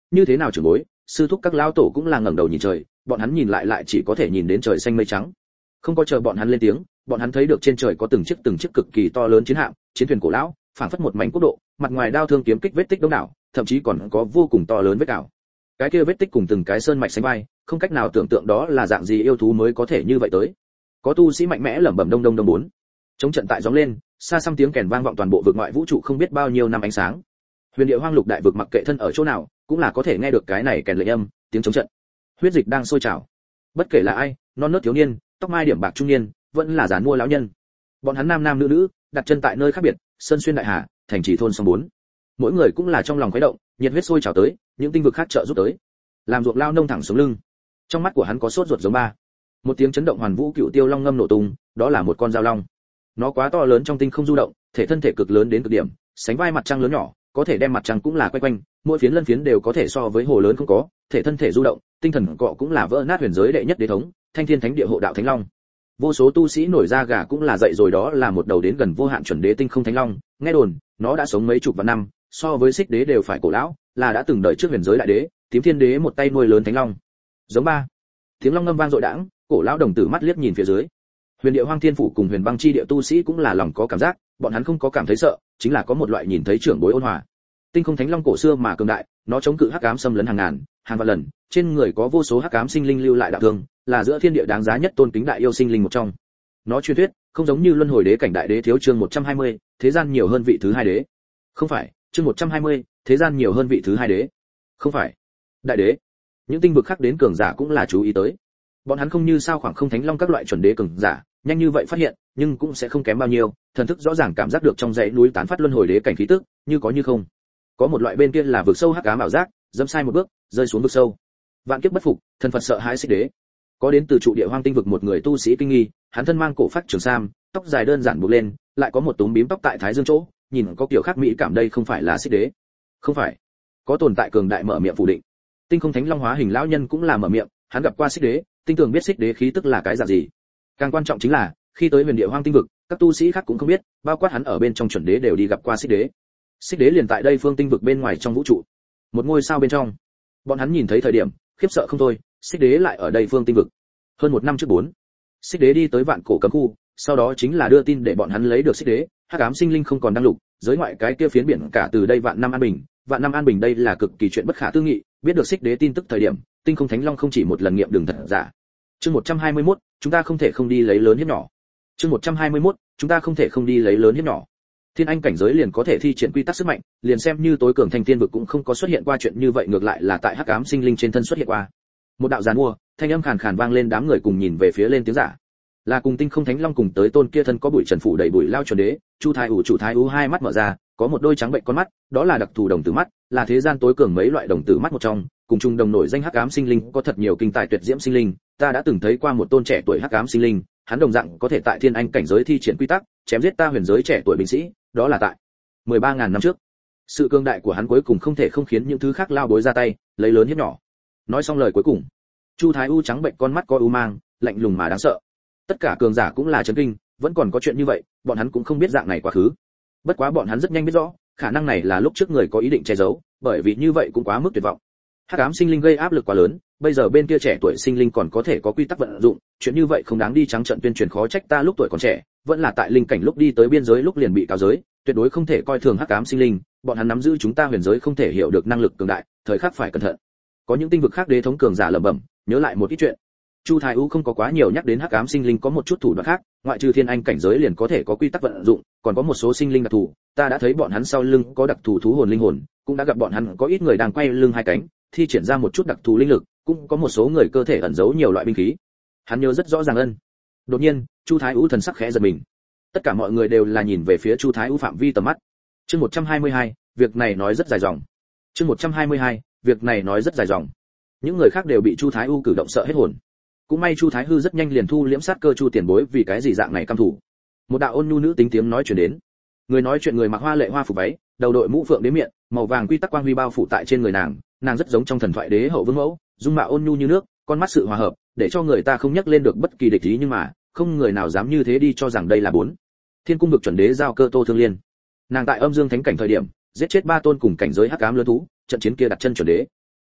như thế nào trưởng bối, sư thúc các lão tổ cũng là ngẩng đầu nhìn trời, bọn hắn nhìn lại chỉ có thể nhìn đến trời xanh mây trắng. Không có chờ bọn hắn lên tiếng, bọn hắn thấy được trên trời có từng chiếc cực kỳ to lớn chiến hạm, chiến thuyền cổ lão, phảng phất một mảnh quốc độ, mặt ngoài đao thương kiếm kích vết tích đông đảo, thậm chí còn có vô cùng to lớn vết cào. Cái kia vết tích cùng từng cái sơn mạch sánh vai, không cách nào tưởng tượng đó là dạng gì yêu thú mới có thể như vậy tới. Có tu sĩ mạnh mẽ lẩm bẩm đông đông đông bốn. Chống trận tại gióng lên, xa xăm tiếng kèn vang vọng toàn bộ vực ngoại vũ trụ không biết bao nhiêu năm ánh sáng. Huyền địa hoang lục đại vực mặc kệ thân ở chỗ nào, cũng là có thể nghe được cái này kèn lệnh âm, tiếng chống trận. Huyết dịch đang sôi trào. Bất kể là ai, non nớt thiếu niên, tóc mai điểm bạc trung niên, vẫn là giàn mua lão nhân. Bọn hắn nam nam nữ nữ, đặt chân tại nơi khác biệt, sơn xuyên đại hà, thành trì thôn sông bốn. Mỗi người cũng là trong lòng khuấy động, nhiệt huyết sôi trào tới, những tinh vực khác trợ giúp tới. Làm ruộng lao nông thẳng xuống lưng. Trong mắt của hắn có sốt ruột giống ba. Một tiếng chấn động hoàn vũ cựu tiêu long ngâm nổ tung, đó là một con dao long. Nó quá to lớn trong tinh không du động, thể thân thể cực lớn đến cực điểm, sánh vai mặt trăng lớn nhỏ, có thể đem mặt trăng cũng là quay quanh, mỗi phiến lân phiến đều có thể so với hồ lớn không có, thể thân thể du động, tinh thần cọ cũng là vỡ nát huyền giới đệ nhất đế thống, thanh thiên thánh địa hộ đạo thánh long. Vô số tu sĩ nổi da gà cũng là dậy rồi, đó là một đầu đến gần vô hạn chuẩn đế tinh không thánh long, nghe đồn, nó đã sống mấy chục vạn năm, so với Xích đế đều phải cổ lão, là đã từng đợi trước huyền giới đại đế, tím thiên đế một tay nuôi lớn thánh long. Giống ba. Tiếng long ngâm vang dội đãng, cổ lão đồng tử mắt liếc nhìn phía dưới. Huyền địa hoang thiên phủ cùng huyền băng chi địa tu sĩ cũng là lòng có cảm giác, bọn hắn không có cảm thấy sợ, chính là có một loại nhìn thấy trưởng bối ôn hòa. Tinh không thánh long cổ xưa mà cường đại, nó chống cự hắc ám xâm lấn hàng ngàn, hàng vạn lần, trên người có vô số hắc ám sinh linh lưu lại đạo thương, là giữa thiên địa đáng giá nhất tôn kính đại yêu sinh linh một trong. Nó truyền thuyết, không giống như luân hồi đế cảnh đại đế thiếu chương 120, thế gian nhiều hơn vị thứ hai đế. Không phải, chương 120, thế gian nhiều hơn vị thứ hai đế. Không phải, đại đế. Những tinh vực khác đến cường giả cũng là chú ý tới. Bọn hắn không như sao khoảng không thánh long các loại chuẩn đế cường giả, nhanh như vậy phát hiện, nhưng cũng sẽ không kém bao nhiêu, thần thức rõ ràng cảm giác được trong dãy núi tán phát luân hồi đế cảnh khí tức, như có như không. Có một loại bên kia là vực sâu hắc ám ảo giác, dẫm sai một bước, rơi xuống vực sâu. Vạn kiếp bất phục, thần Phật sợ hãi Xích đế. Có đến từ trụ địa hoang tinh vực một người tu sĩ kinh nghi, hắn thân mang cổ phác trường sam, tóc dài đơn giản buộc lên, lại có một túm bím tóc tại thái dương chỗ, nhìn có kiểu khác mỹ cảm, đây không phải là Xích đế. Không phải. Có tồn tại cường đại mở miệng phủ định. Tinh không thánh long hóa hình lão nhân cũng là mở miệng, hắn gặp qua Xích đế, tinh tường biết Xích đế khí tức là cái dạng gì. Càng quan trọng chính là, khi tới huyền địa hoang tinh vực, các tu sĩ khác cũng không biết, bao quát hắn ở bên trong chuẩn đế đều đi gặp qua Xích đế. Xích đế liền tại đây phương tinh vực bên ngoài trong vũ trụ, một ngôi sao bên trong. Bọn hắn nhìn thấy thời điểm, khiếp sợ không thôi, Xích đế lại ở đây phương tinh vực. Hơn một năm trước bốn, Xích đế đi tới vạn cổ cấm khu, sau đó chính là đưa tin để bọn hắn lấy được Xích đế, hắc ám sinh linh không còn đang lục, giới ngoại cái kia phiến biển cả từ đây vạn năm an bình đây là cực kỳ chuyện bất khả tư nghị, biết được Xích đế tin tức thời điểm, tinh không thánh long không chỉ một lần nghiệm đường thật giả. Chương 121, chúng ta không thể không đi lấy lớn hiếp nhỏ. Chương 121, chúng ta không thể không đi lấy lớn hiếp nhỏ. Thiên anh cảnh giới liền có thể thi triển quy tắc sức mạnh, liền xem như tối cường thành tiên vực cũng không có xuất hiện qua chuyện như vậy, ngược lại là tại hắc ám sinh linh trên thân xuất hiện qua. Một đạo giàn mua, thanh âm khàn khàn vang lên, đám người cùng nhìn về phía lên tiếng giả. Là cùng tinh không thánh long cùng tới tôn kia thân có bụi trần phủ đầy bụi lao chuẩn đế, Chu Thái Ủ chủ Thái Ú hai mắt mở ra, có một đôi trắng bệnh con mắt, đó là đặc thù đồng tử mắt, là thế gian tối cường mấy loại đồng tử mắt một trong, cùng chung đồng nổi danh hắc ám sinh linh có thật nhiều kinh tài tuyệt diễm sinh linh, ta đã từng thấy qua một tôn trẻ tuổi hắc ám sinh linh, hắn đồng dạng có thể tại thiên anh cảnh giới thi triển quy tắc, chém giết ta huyền giới trẻ tuổi binh sĩ, đó là tại 13.000 năm trước. Sự cường đại của hắn cuối cùng không thể không khiến những thứ khác lao bối ra tay, lấy lớn hiếp nhỏ. Nói xong lời cuối cùng, Chu Thái U trắng bệnh con mắt có u mang, lạnh lùng mà đáng sợ. Tất cả cường giả cũng là chấn kinh, vẫn còn có chuyện như vậy, bọn hắn cũng không biết dạng này quá khứ. Bất quá bọn hắn rất nhanh biết rõ, khả năng này là lúc trước người có ý định che giấu, bởi vì như vậy cũng quá mức tuyệt vọng. Hắc ám sinh linh gây áp lực quá lớn, bây giờ bên kia trẻ tuổi sinh linh còn có thể có quy tắc vận dụng, chuyện như vậy không đáng đi trắng trợn tuyên truyền, khó trách ta lúc tuổi còn trẻ, vẫn là tại linh cảnh lúc đi tới biên giới lúc liền bị cáo giới, tuyệt đối không thể coi thường hắc ám sinh linh, bọn hắn nắm giữ chúng ta huyền giới không thể hiểu được năng lực cường đại, thời khắc phải cẩn thận. Có những tinh vực khác đế thống cường giả lẩm bẩm, nhớ lại một ít chuyện. Chu Thái U không có quá nhiều nhắc đến hắc ám sinh linh có một chút thủ đoạn khác, ngoại trừ thiên anh cảnh giới liền có thể có quy tắc vận dụng, còn có một số sinh linh đặc thù, ta đã thấy bọn hắn sau lưng có đặc thù thú hồn linh hồn, cũng đã gặp bọn hắn có ít người đang quay lưng hai cánh, thi triển ra một chút đặc thù linh lực, cũng có một số người cơ thể ẩn giấu nhiều loại binh khí. Hắn nhớ rất rõ ràng ân. Đột nhiên, Chu Thái U thần sắc khẽ giật mình. Tất cả mọi người đều là nhìn về phía Chu Thái U phạm vi tầm mắt. Chương 122, việc này nói rất dài dòng. Chương 122, việc này nói rất dài dòng. Những người khác đều bị Chu Thái U cử động sợ hết hồn. Cũng may Chu Thái Hư rất nhanh liền thu liễm sát cơ Chu tiền bối, vì cái gì dạng này căm thủ. Một đạo ôn nhu nữ tính tiếng nói truyền đến. Người nói chuyện người mặc hoa lệ hoa phục váy, đầu đội mũ phượng đế miệng, màu vàng quy tắc quang huy bao phủ tại trên người nàng, nàng rất giống trong thần thoại đế hậu vương mẫu, dung mạo ôn nhu như nước, con mắt sự hòa hợp, để cho người ta không nhắc lên được bất kỳ địch ý, nhưng mà không người nào dám như thế đi cho rằng đây là bốn Thiên cung vực chuẩn đế giao cơ Tô Thương Liên. Nàng tại âm dương thánh cảnh thời điểm giết chết 3 tôn cùng cảnh giới hắc ám lớn thú, trận chiến kia đặt chân chuẩn đế.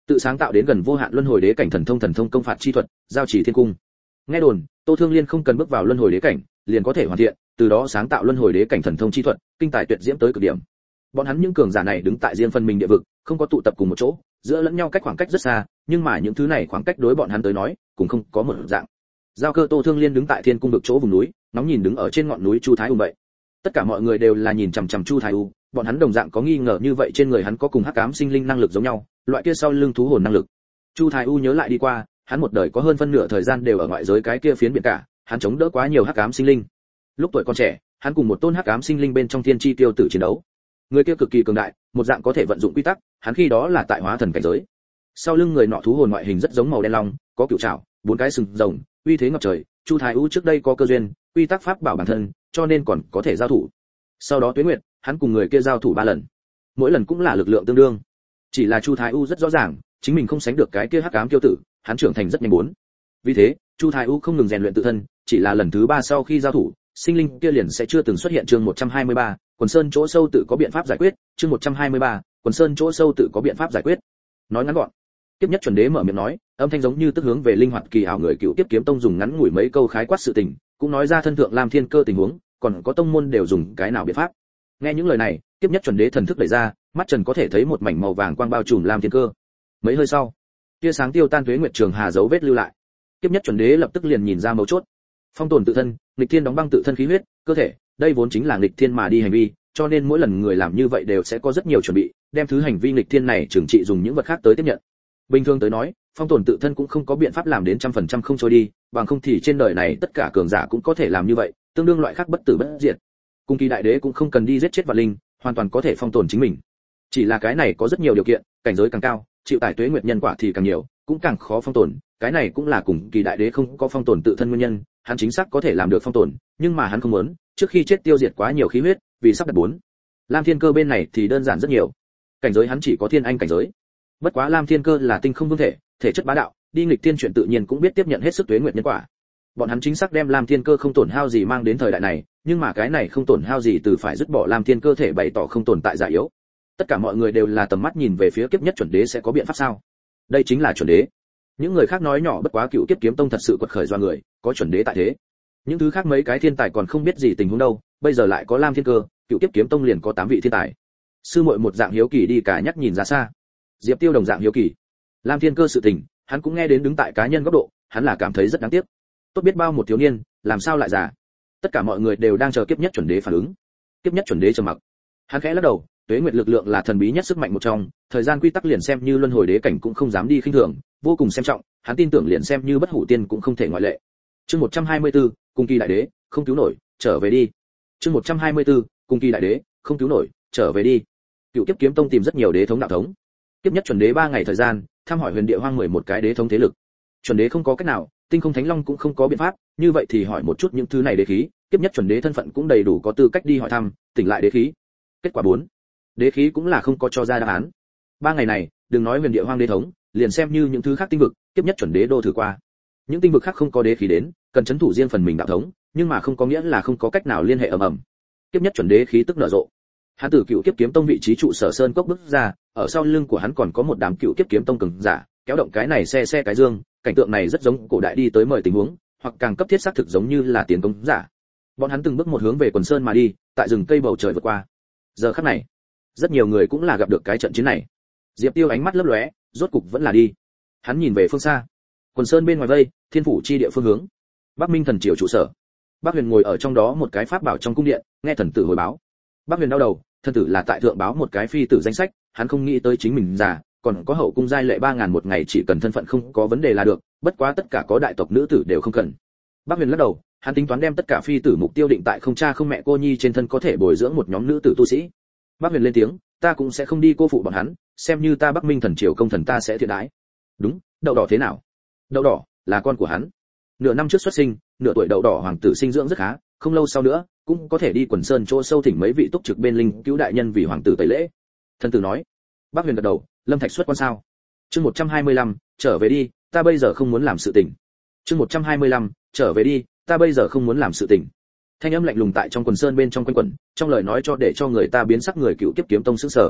tự sáng tạo đến gần vô hạn luân hồi đế cảnh thần thông công phạt chi thuật, giao chỉ thiên cung. Nghe đồn, Tô Thương Liên không cần bước vào luân hồi đế cảnh, liền có thể hoàn thiện, từ đó sáng tạo luân hồi đế cảnh thần thông chi thuật, kinh tài tuyệt diễm tới cực điểm. Bọn hắn những cường giả này đứng tại riêng phần mình địa vực, không có tụ tập cùng một chỗ, giữa lẫn nhau cách khoảng cách rất xa, nhưng mà những thứ này khoảng cách đối bọn hắn tới nói, cũng không có một dạng. Giao Cơ Tô Thương Liên đứng tại thiên cung vực chỗ vùng núi, nóng nhìn đứng ở trên ngọn núi Chu Thái U vậy. Tất cả mọi người đều là nhìn chằm chằm Chu Thái U, bọn hắn đồng dạng có nghi ngờ như vậy trên người hắn có cùng hắc ám sinh linh năng lực giống nhau, loại kia sau lưng thú hồn năng lực. Chu Thái U nhớ lại đi qua, hắn một đời có hơn phân nửa thời gian đều ở ngoại giới cái kia phiến biển cả, hắn chống đỡ quá nhiều hắc ám sinh linh. Lúc tuổi còn trẻ, hắn cùng một tôn hắc ám sinh linh bên trong thiên chi tiêu tử chiến đấu. Người kia cực kỳ cường đại, một dạng có thể vận dụng quy tắc, hắn khi đó là tại hóa thần cảnh giới. Sau lưng người nọ thú hồn ngoại hình rất giống màu đen long, có cựu trảo, bốn cái sừng rồng, uy thế ngập trời. Chu Thái U trước đây có cơ duyên, quy tắc pháp bảo bản thân, cho nên còn có thể giao thủ. Sau đó Tuế Nguyệt, hắn cùng người kia giao thủ 3 lần. Mỗi lần cũng là lực lượng tương đương. Chỉ là Chu Thái U rất rõ ràng, chính mình không sánh được cái kia hắc ám kiêu tử, hắn trưởng thành rất nhanh muốn. Vì thế, Chu Thái U không ngừng rèn luyện tự thân, chỉ là lần thứ 3 sau khi giao thủ, sinh linh kia liền sẽ chưa từng xuất hiện. Chương 123, Quần Sơn chỗ sâu tự có biện pháp giải quyết. Chương 123, Quần Sơn chỗ sâu tự có biện pháp giải quyết. Nói ngắn gọn, Kiếp Nhất Chuẩn Đế mở miệng nói, âm thanh giống như tức hướng về linh hoạt kỳ ảo người cựu Kiếp Kiếm Tông dùng ngắn ngủi mấy câu khái quát sự tình, cũng nói ra thân thượng Lam Thiên Cơ tình huống, còn có tông môn đều dùng cái nào biện pháp. Nghe những lời này, Kiếp Nhất Chuẩn Đế thần thức đẩy ra, mắt Trần có thể thấy một mảnh màu vàng quang bao trùm Lam Thiên Cơ. Mấy hơi sau, tia sáng tiêu tan Tuế Nguyệt Trường Hà dấu vết lưu lại. Kiếp Nhất Chuẩn Đế lập tức liền nhìn ra mấu chốt. Phong tồn tự thân, nghịch thiên đóng băng tự thân khí huyết, cơ thể, đây vốn chính là nghịch thiên mà đi hành vi, cho nên mỗi lần người làm như vậy đều sẽ có rất nhiều chuẩn bị, đem thứ hành vi nghịch thiên này trừng trị dùng những vật khác tới tiếp nhận. Bình thường tới nói, phong tồn tự thân cũng không có biện pháp làm đến 100% không trôi đi, bằng không thì trên đời này tất cả cường giả cũng có thể làm như vậy, tương đương loại khác bất tử bất diệt. Cung Kỳ đại đế cũng không cần đi giết chết vạn linh, hoàn toàn có thể phong tồn chính mình. Chỉ là cái này có rất nhiều điều kiện, cảnh giới càng cao, chịu tải tuế nguyệt nhân quả thì càng nhiều, cũng càng khó phong tồn, cái này cũng là Cung Kỳ đại đế không có phong tồn tự thân nguyên nhân, hắn chính xác có thể làm được phong tồn, nhưng mà hắn không muốn, trước khi chết tiêu diệt quá nhiều khí huyết, vì sắp đặt 4. Lam Thiên Cơ bên này thì đơn giản rất nhiều. Cảnh giới hắn chỉ có thiên anh cảnh giới. Bất quá Lam Thiên Cơ là tinh không vương thể, thể chất bá đạo, đi nghịch thiên chuyện tự nhiên cũng biết tiếp nhận hết sức tuế nguyệt nhân quả. Bọn hắn chính xác đem Lam Thiên Cơ không tổn hao gì mang đến thời đại này, nhưng mà cái này không tổn hao gì từ phải dứt bỏ Lam Thiên Cơ thể bày tỏ không tồn tại giả yếu. Tất cả mọi người đều là tầm mắt nhìn về phía Kiếp Nhất Chuẩn Đế sẽ có biện pháp sao? Đây chính là chuẩn đế. Những người khác nói nhỏ bất quá cựu Kiếp Kiếm Tông thật sự quật khởi do người, có chuẩn đế tại thế. Những thứ khác mấy cái thiên tài còn không biết gì tình huống đâu, bây giờ lại có Lam Thiên Cơ, cựu Kiếp Kiếm Tông liền có 8 vị thiên tài. Sư muội một dạng hiếu kỳ đi cả nhắc nhìn ra xa. Diệp Tiêu đồng dạng hiếu kỳ. Lam Thiên Cơ sự tình, hắn cũng nghe đến đứng tại cá nhân góc độ, hắn là cảm thấy rất đáng tiếc. Tốt biết bao một thiếu niên, làm sao lại già. Tất cả mọi người đều đang chờ Kiếp Nhất Chuẩn Đế phản ứng. Kiếp Nhất Chuẩn Đế trầm mặc. Hắn khẽ lắc đầu, tuế nguyệt lực lượng là thần bí nhất sức mạnh một trong, thời gian quy tắc liền xem như luân hồi đế cảnh cũng không dám đi khinh thường, vô cùng xem trọng, hắn tin tưởng liền xem như bất hủ tiên cũng không thể ngoại lệ. Chương 124, Cung Kỳ đại đế, không cứu nổi, trở về đi. Chương 124, Cung Kỳ đại đế, không cứu nổi, trở về đi. Cựu Kiếp Kiếm Tông tìm rất nhiều đế thống đạo thống. Kiếp Nhất Chuẩn Đế 3 ngày thời gian, thăm hỏi huyền địa hoang 11 cái đế thống thế lực. Chuẩn đế không có cách nào, tinh không thánh long cũng không có biện pháp, như vậy thì hỏi một chút những thứ này đế khí, Kiếp Nhất Chuẩn Đế thân phận cũng đầy đủ có tư cách đi hỏi thăm, tỉnh lại đế khí. Kết quả 4. Đế khí cũng là không có cho ra đáp án. 3 ngày này, đừng nói huyền địa hoang đế thống, liền xem như những thứ khác tinh vực, Kiếp Nhất Chuẩn Đế đô thử qua. Những tinh vực khác không có đế khí đến, cần trấn thủ riêng phần mình đạo thống, nhưng mà không có nghĩa là không có cách nào liên hệ ầm ầm. Kiếp Nhất Chuẩn Đế khí tức nở rộ. Hắn từ cựu Kiếp Kiếm Tông vị trí trụ sở sơn cốc bước ra, ở sau lưng của hắn còn có một đám cựu Kiếp Kiếm Tông cường giả, kéo động cái này xe cái dương, cảnh tượng này rất giống cổ đại đi tới mời tình huống, hoặc càng cấp thiết xác thực giống như là tiến công giả. Bọn hắn từng bước một hướng về quần sơn mà đi, tại rừng cây bầu trời vượt qua. Giờ khắc này, rất nhiều người cũng là gặp được cái trận chiến này. Diệp Tiêu ánh mắt lấp lóe, rốt cục vẫn là đi. Hắn nhìn về phương xa, quần sơn bên ngoài vây, thiên phủ chi địa phương hướng. Bắc Minh thần triều trụ sở. Bắc Huyền ngồi ở trong đó một cái pháp bảo trong cung điện, nghe thần tử hồi báo. Bắc Huyền đau đầu, thần tử là tại thượng báo một cái phi tử danh sách, hắn không nghĩ tới chính mình già, còn có hậu cung giai lệ 3000 một ngày chỉ cần thân phận không có vấn đề là được, bất quá tất cả có đại tộc nữ tử đều không cần. Bắc Huyền lắc đầu, hắn tính toán đem tất cả phi tử mục tiêu định tại không cha không mẹ cô nhi trên thân có thể bồi dưỡng một nhóm nữ tử tu sĩ. Bắc Huyền lên tiếng, ta cũng sẽ không đi cô phụ bọn hắn, xem như ta Bắc Minh thần triều công thần ta sẽ thiện đãi. Đúng, đậu đỏ thế nào? Đậu đỏ là con của hắn. Nửa năm trước xuất sinh, nửa tuổi đậu đỏ hoàng tử sinh dưỡng rất khá, không lâu sau nữa cũng có thể đi quần sơn chỗ sâu thỉnh mấy vị túc trực bên linh cứu đại nhân vì hoàng tử tẩy lễ. Thần tử nói. Bắc Huyền gật đầu, Lâm Thạch xuất quan sao? Chương 125, trở về đi, ta bây giờ không muốn làm sự tình. Chương 125, trở về đi, ta bây giờ không muốn làm sự tình. Thanh âm lạnh lùng tại trong quần sơn bên trong quanh quẩn, trong lời nói cho để cho người ta biến sắc người cựu Kiếp Kiếm Tông sững sờ.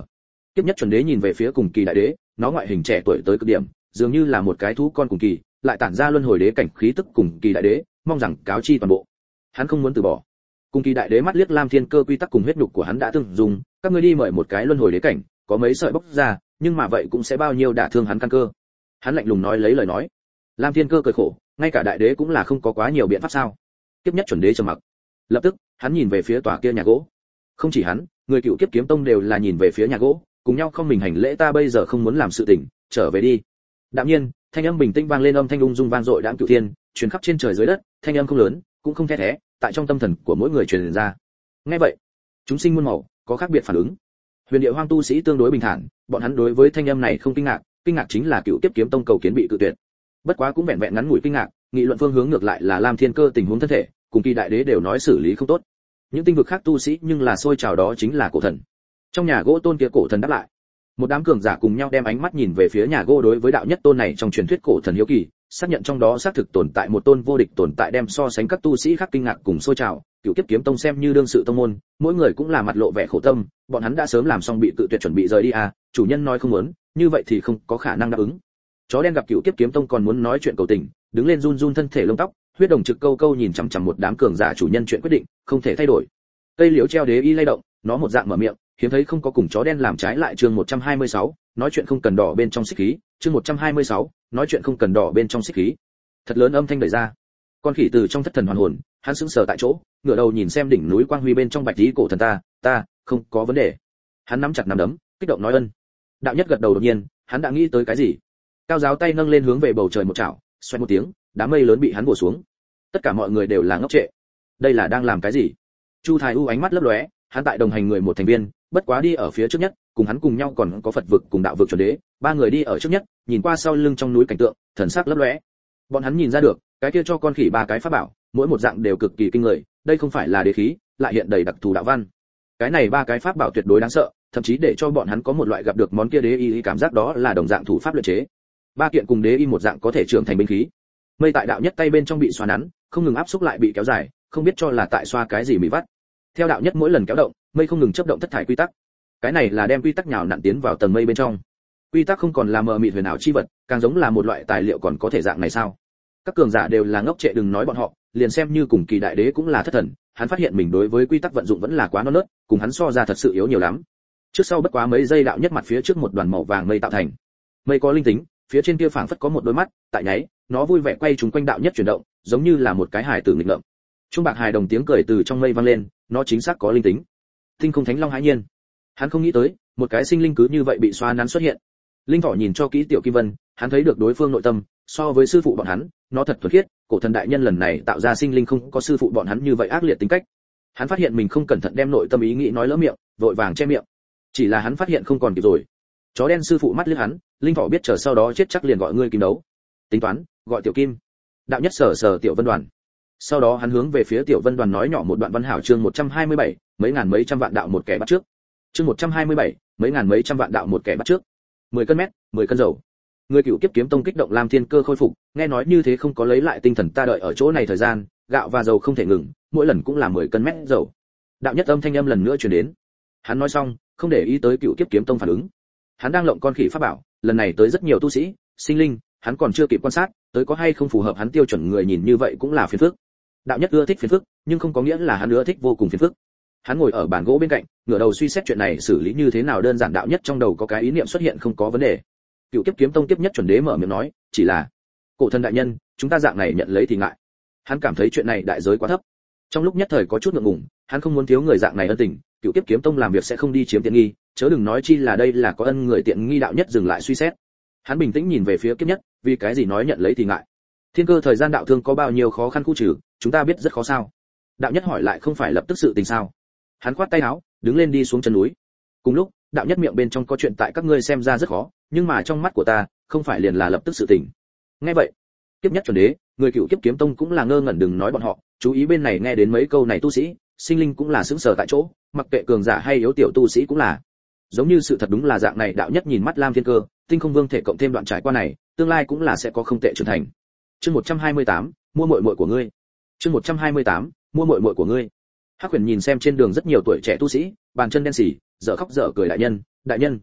Kiếp nhất chuẩn đế nhìn về phía cùng kỳ đại đế, nó ngoại hình trẻ tuổi tới cực điểm, dường như là một cái thú con cùng kỳ, lại tản ra luân hồi đế cảnh khí tức cùng kỳ đại đế, mong rằng cáo chi toàn bộ. Hắn không muốn từ bỏ. Cùng kỳ đại đế mắt liếc Lam Thiên Cơ quy tắc cùng huyết nhục của hắn đã từng dùng, các ngươi đi mời một cái luân hồi đế cảnh, có mấy sợi bốc ra, nhưng mà vậy cũng sẽ bao nhiêu đả thương hắn căn cơ. Hắn lạnh lùng nói lấy lời nói. Lam Thiên Cơ cười khổ, ngay cả đại đế cũng là không có quá nhiều biện pháp sao? Kiếp nhất chuẩn đế trầm mặc. Lập tức, hắn nhìn về phía tòa kia nhà gỗ. Không chỉ hắn, người cựu kiếp kiếm tông đều là nhìn về phía nhà gỗ, cùng nhau không mình hành lễ, ta bây giờ không muốn làm sự tình, trở về đi. Đạm nhiên, thanh âm bình tĩnh vang lên, âm thanh ung dung vang dội đãng cửu thiên, truyền khắp trên trời dưới đất, thanh âm không lớn, cũng không the thé, tại trong tâm thần của mỗi người truyền ra. Nghe vậy, chúng sinh muôn màu, có khác biệt phản ứng. Huyền Địa Hoang tu sĩ tương đối bình thản, bọn hắn đối với thanh âm này không kinh ngạc chính là cựu kiếp kiếm tông cầu kiến bị cự tuyệt. Bất quá cũng vẹn vẹn ngắn ngủi kinh ngạc, nghị luận phương hướng ngược lại là Lam Thiên Cơ tình huống thân thể, cùng kỳ đại đế đều nói xử lý không tốt. Những tinh vực khác tu sĩ nhưng là sôi trào, đó chính là cổ thần. Trong nhà gỗ tôn kia cổ thần đáp lại. Một đám cường giả cùng nhau đem ánh mắt nhìn về phía nhà gỗ, đối với đạo nhất tôn này trong truyền thuyết cổ thần hiếu kỳ, xác nhận trong đó xác thực tồn tại một tôn vô địch tồn tại, đem so sánh các tu sĩ khác kinh ngạc cùng sôi trào. Cựu kiếp kiếm tông xem như đương sự tông môn, mỗi người cũng là mặt lộ vẻ khổ tâm, bọn hắn đã sớm làm xong bị cự tuyệt chuẩn bị rời đi à, chủ nhân nói không muốn, như vậy thì không có khả năng đáp ứng. Chó đen gặp cựu kiếp kiếm tông còn muốn nói chuyện cầu tình, đứng lên run run thân thể lông tóc, huyết đồng trực câu câu nhìn chằm chằm một đám cường giả chủ nhân chuyện quyết định, không thể thay đổi. Cây liễu treo đế y lay động, nó một dạng mở miệng, hiếm thấy không có cùng chó đen làm trái lại. Chương 126, nói chuyện không cần đỏ bên trong xích khí. Chương 126, nói chuyện không cần đỏ bên trong xích khí. Thật lớn âm thanh đẩy ra. Con khỉ từ trong thất thần hoàn hồn, hắn sững sờ tại chỗ, ngửa đầu nhìn xem đỉnh núi quang huy bên trong bạch tí cổ thần, ta không có vấn đề. Hắn nắm chặt nắm đấm, kích động nói ân. Đạo nhất gật đầu, đột nhiên, hắn đã nghĩ tới cái gì. Cao giáo tay nâng lên hướng về bầu trời một chảo, xoẹt một tiếng, đám mây lớn bị hắn bổ xuống. Tất cả mọi người đều là ngốc trệ. Đây là đang làm cái gì? Chu Thái U ánh mắt lấp lóe, hắn tại đồng hành người một thành viên, bất quá đi ở phía trước nhất, cùng hắn cùng nhau còn có Phật vực cùng đạo vực chuẩn đế, ba người đi ở trước nhất, nhìn qua sau lưng trong núi cảnh tượng, thần sắc lấp lóe. Bọn hắn nhìn ra được, cái kia cho con khỉ ba cái pháp bảo, mỗi một dạng đều cực kỳ kinh người, đây không phải là đế khí, lại hiện đầy đặc thù đạo văn. Cái này ba cái pháp bảo tuyệt đối đáng sợ, thậm chí để cho bọn hắn có một loại gặp được món kia đế y cảm giác, đó là đồng dạng thủ pháp luyện chế. Ba kiện cùng đế y một dạng có thể trưởng thành binh khí. Mây tại đạo nhất tay bên trong bị xoa nắn, không ngừng áp xúc lại bị kéo dài, không biết cho là tại xoa cái gì mỹ vắt. Theo đạo nhất mỗi lần kéo động, mây không ngừng chớp động thất thải quy tắc. Cái này là đem quy tắc nhào nặn tiến vào tầng mây bên trong. Quy tắc không còn là mờ mịt huyền ảo chi vật, càng giống là một loại tài liệu, còn có thể dạng này sao? Các cường giả đều là ngốc trệ, đừng nói bọn họ, liền xem như cùng kỳ đại đế cũng là thất thần, hắn phát hiện mình đối với quy tắc vận dụng vẫn là quá non nớt, cùng hắn so ra thật sự yếu nhiều lắm. Trước sau bất quá mấy giây, đạo nhất mặt phía trước một đoàn màu vàng mây tạo thành. Mây có linh tính, phía trên kia phảng phất có một đôi mắt, tại nháy, nó vui vẻ quay trúng quanh đạo nhất chuyển động, giống như là một cái hài tử nghịch ngợm. Trung bạc hài đồng tiếng cười từ trong mây vang lên, nó chính xác có linh tính. Tinh không thánh long hãi nhiên, hắn không nghĩ tới, một cái sinh linh cứ như vậy bị xoa nắn xuất hiện. Linh Thỏ nhìn cho kỹ Tiểu Kim Vân, hắn thấy được đối phương nội tâm, so với sư phụ bọn hắn, nó thật thuần khiết, cổ thần đại nhân lần này tạo ra sinh linh không có sư phụ bọn hắn như vậy ác liệt tính cách. Hắn phát hiện mình không cẩn thận đem nội tâm ý nghĩ nói lỡ miệng, vội vàng che miệng. Chỉ là hắn phát hiện không còn kịp rồi. Chó đen sư phụ mắt liếc hắn, Linh Thỏ biết chờ sau đó chết chắc liền gọi ngươi kim đấu. Tính toán, gọi Tiểu Kim. Đạo nhất sờ Tiểu Vân Đoàn. Sau đó hắn hướng về phía Tiểu Vân Đoàn nói nhỏ một đoạn văn hảo. Chương 127, mấy ngàn mấy trăm vạn đạo một kẻ bắt trước. Chương 127, mấy ngàn mấy trăm vạn đạo một kẻ bắt trước. 10 cân mét, 10 cân dầu. Người cựu kiếp kiếm tông kích động, Lam Thiên Cơ khôi phục, nghe nói như thế không có lấy lại tinh thần, ta đợi ở chỗ này thời gian, gạo và dầu không thể ngừng, mỗi lần cũng là 10 cân mét dầu. Đạo nhất âm thanh âm lần nữa truyền đến. Hắn nói xong, không để ý tới cựu kiếp kiếm tông phản ứng. Hắn đang lộng con khỉ pháp bảo, lần này tới rất nhiều tu sĩ, sinh linh, hắn còn chưa kịp quan sát, tới có hay không phù hợp hắn tiêu chuẩn người, nhìn như vậy cũng là phiền phức. Đạo nhất ưa thích phiền phức, nhưng không có nghĩa là hắn ưa thích vô cùng phiền phức. Hắn ngồi ở bàn gỗ bên cạnh, ngửa đầu suy xét chuyện này xử lý như thế nào đơn giản. Đạo nhất trong đầu có cái ý niệm xuất hiện, không có vấn đề. Cựu kiếp kiếm tông tiếp nhất chuẩn đế mở miệng nói, chỉ là cổ thần đại nhân, chúng ta dạng này nhận lấy thì ngại. Hắn cảm thấy chuyện này đại giới quá thấp. Trong lúc nhất thời có chút ngượng ngùng, hắn không muốn thiếu người dạng này ân tình, cựu kiếp kiếm tông làm việc sẽ không đi chiếm tiện nghi, chớ đừng nói chi là đây là có ân người tiện nghi. Đạo nhất dừng lại suy xét, hắn bình tĩnh nhìn về phía kiếp nhất, vì cái gì nói nhận lấy thì ngại? Thiên cơ thời gian đạo thương có bao nhiêu khó khăn khu trừ, chúng ta biết rất khó sao? Đạo nhất hỏi lại, không phải lập tức sự tình sao? Hắn khoát tay áo, đứng lên đi xuống chân núi. Cùng lúc, đạo nhất miệng bên trong có chuyện tại các ngươi xem ra rất khó, nhưng mà trong mắt của ta, không phải liền là lập tức sự tình. Nghe vậy, kiếp nhất chuẩn đế, người cựu kiếp kiếm tông cũng là ngơ ngẩn, đừng nói bọn họ, chú ý bên này nghe đến mấy câu này tu sĩ, sinh linh cũng là sững sờ tại chỗ, mặc kệ cường giả hay yếu tiểu tu sĩ cũng là. Giống như sự thật đúng là dạng này. Đạo nhất nhìn mắt Lam Thiên Cơ, tinh không vương thể cộng thêm đoạn trải qua này, tương lai cũng là sẽ có không tệ trưởng thành. Chương 128, mua muội muội của ngươi. Chương 128, mua muội muội của ngươi. Hắc Huyền nhìn xem trên đường rất nhiều tuổi trẻ tu sĩ, bàn chân đen sì, dở khóc dở cười, đại nhân,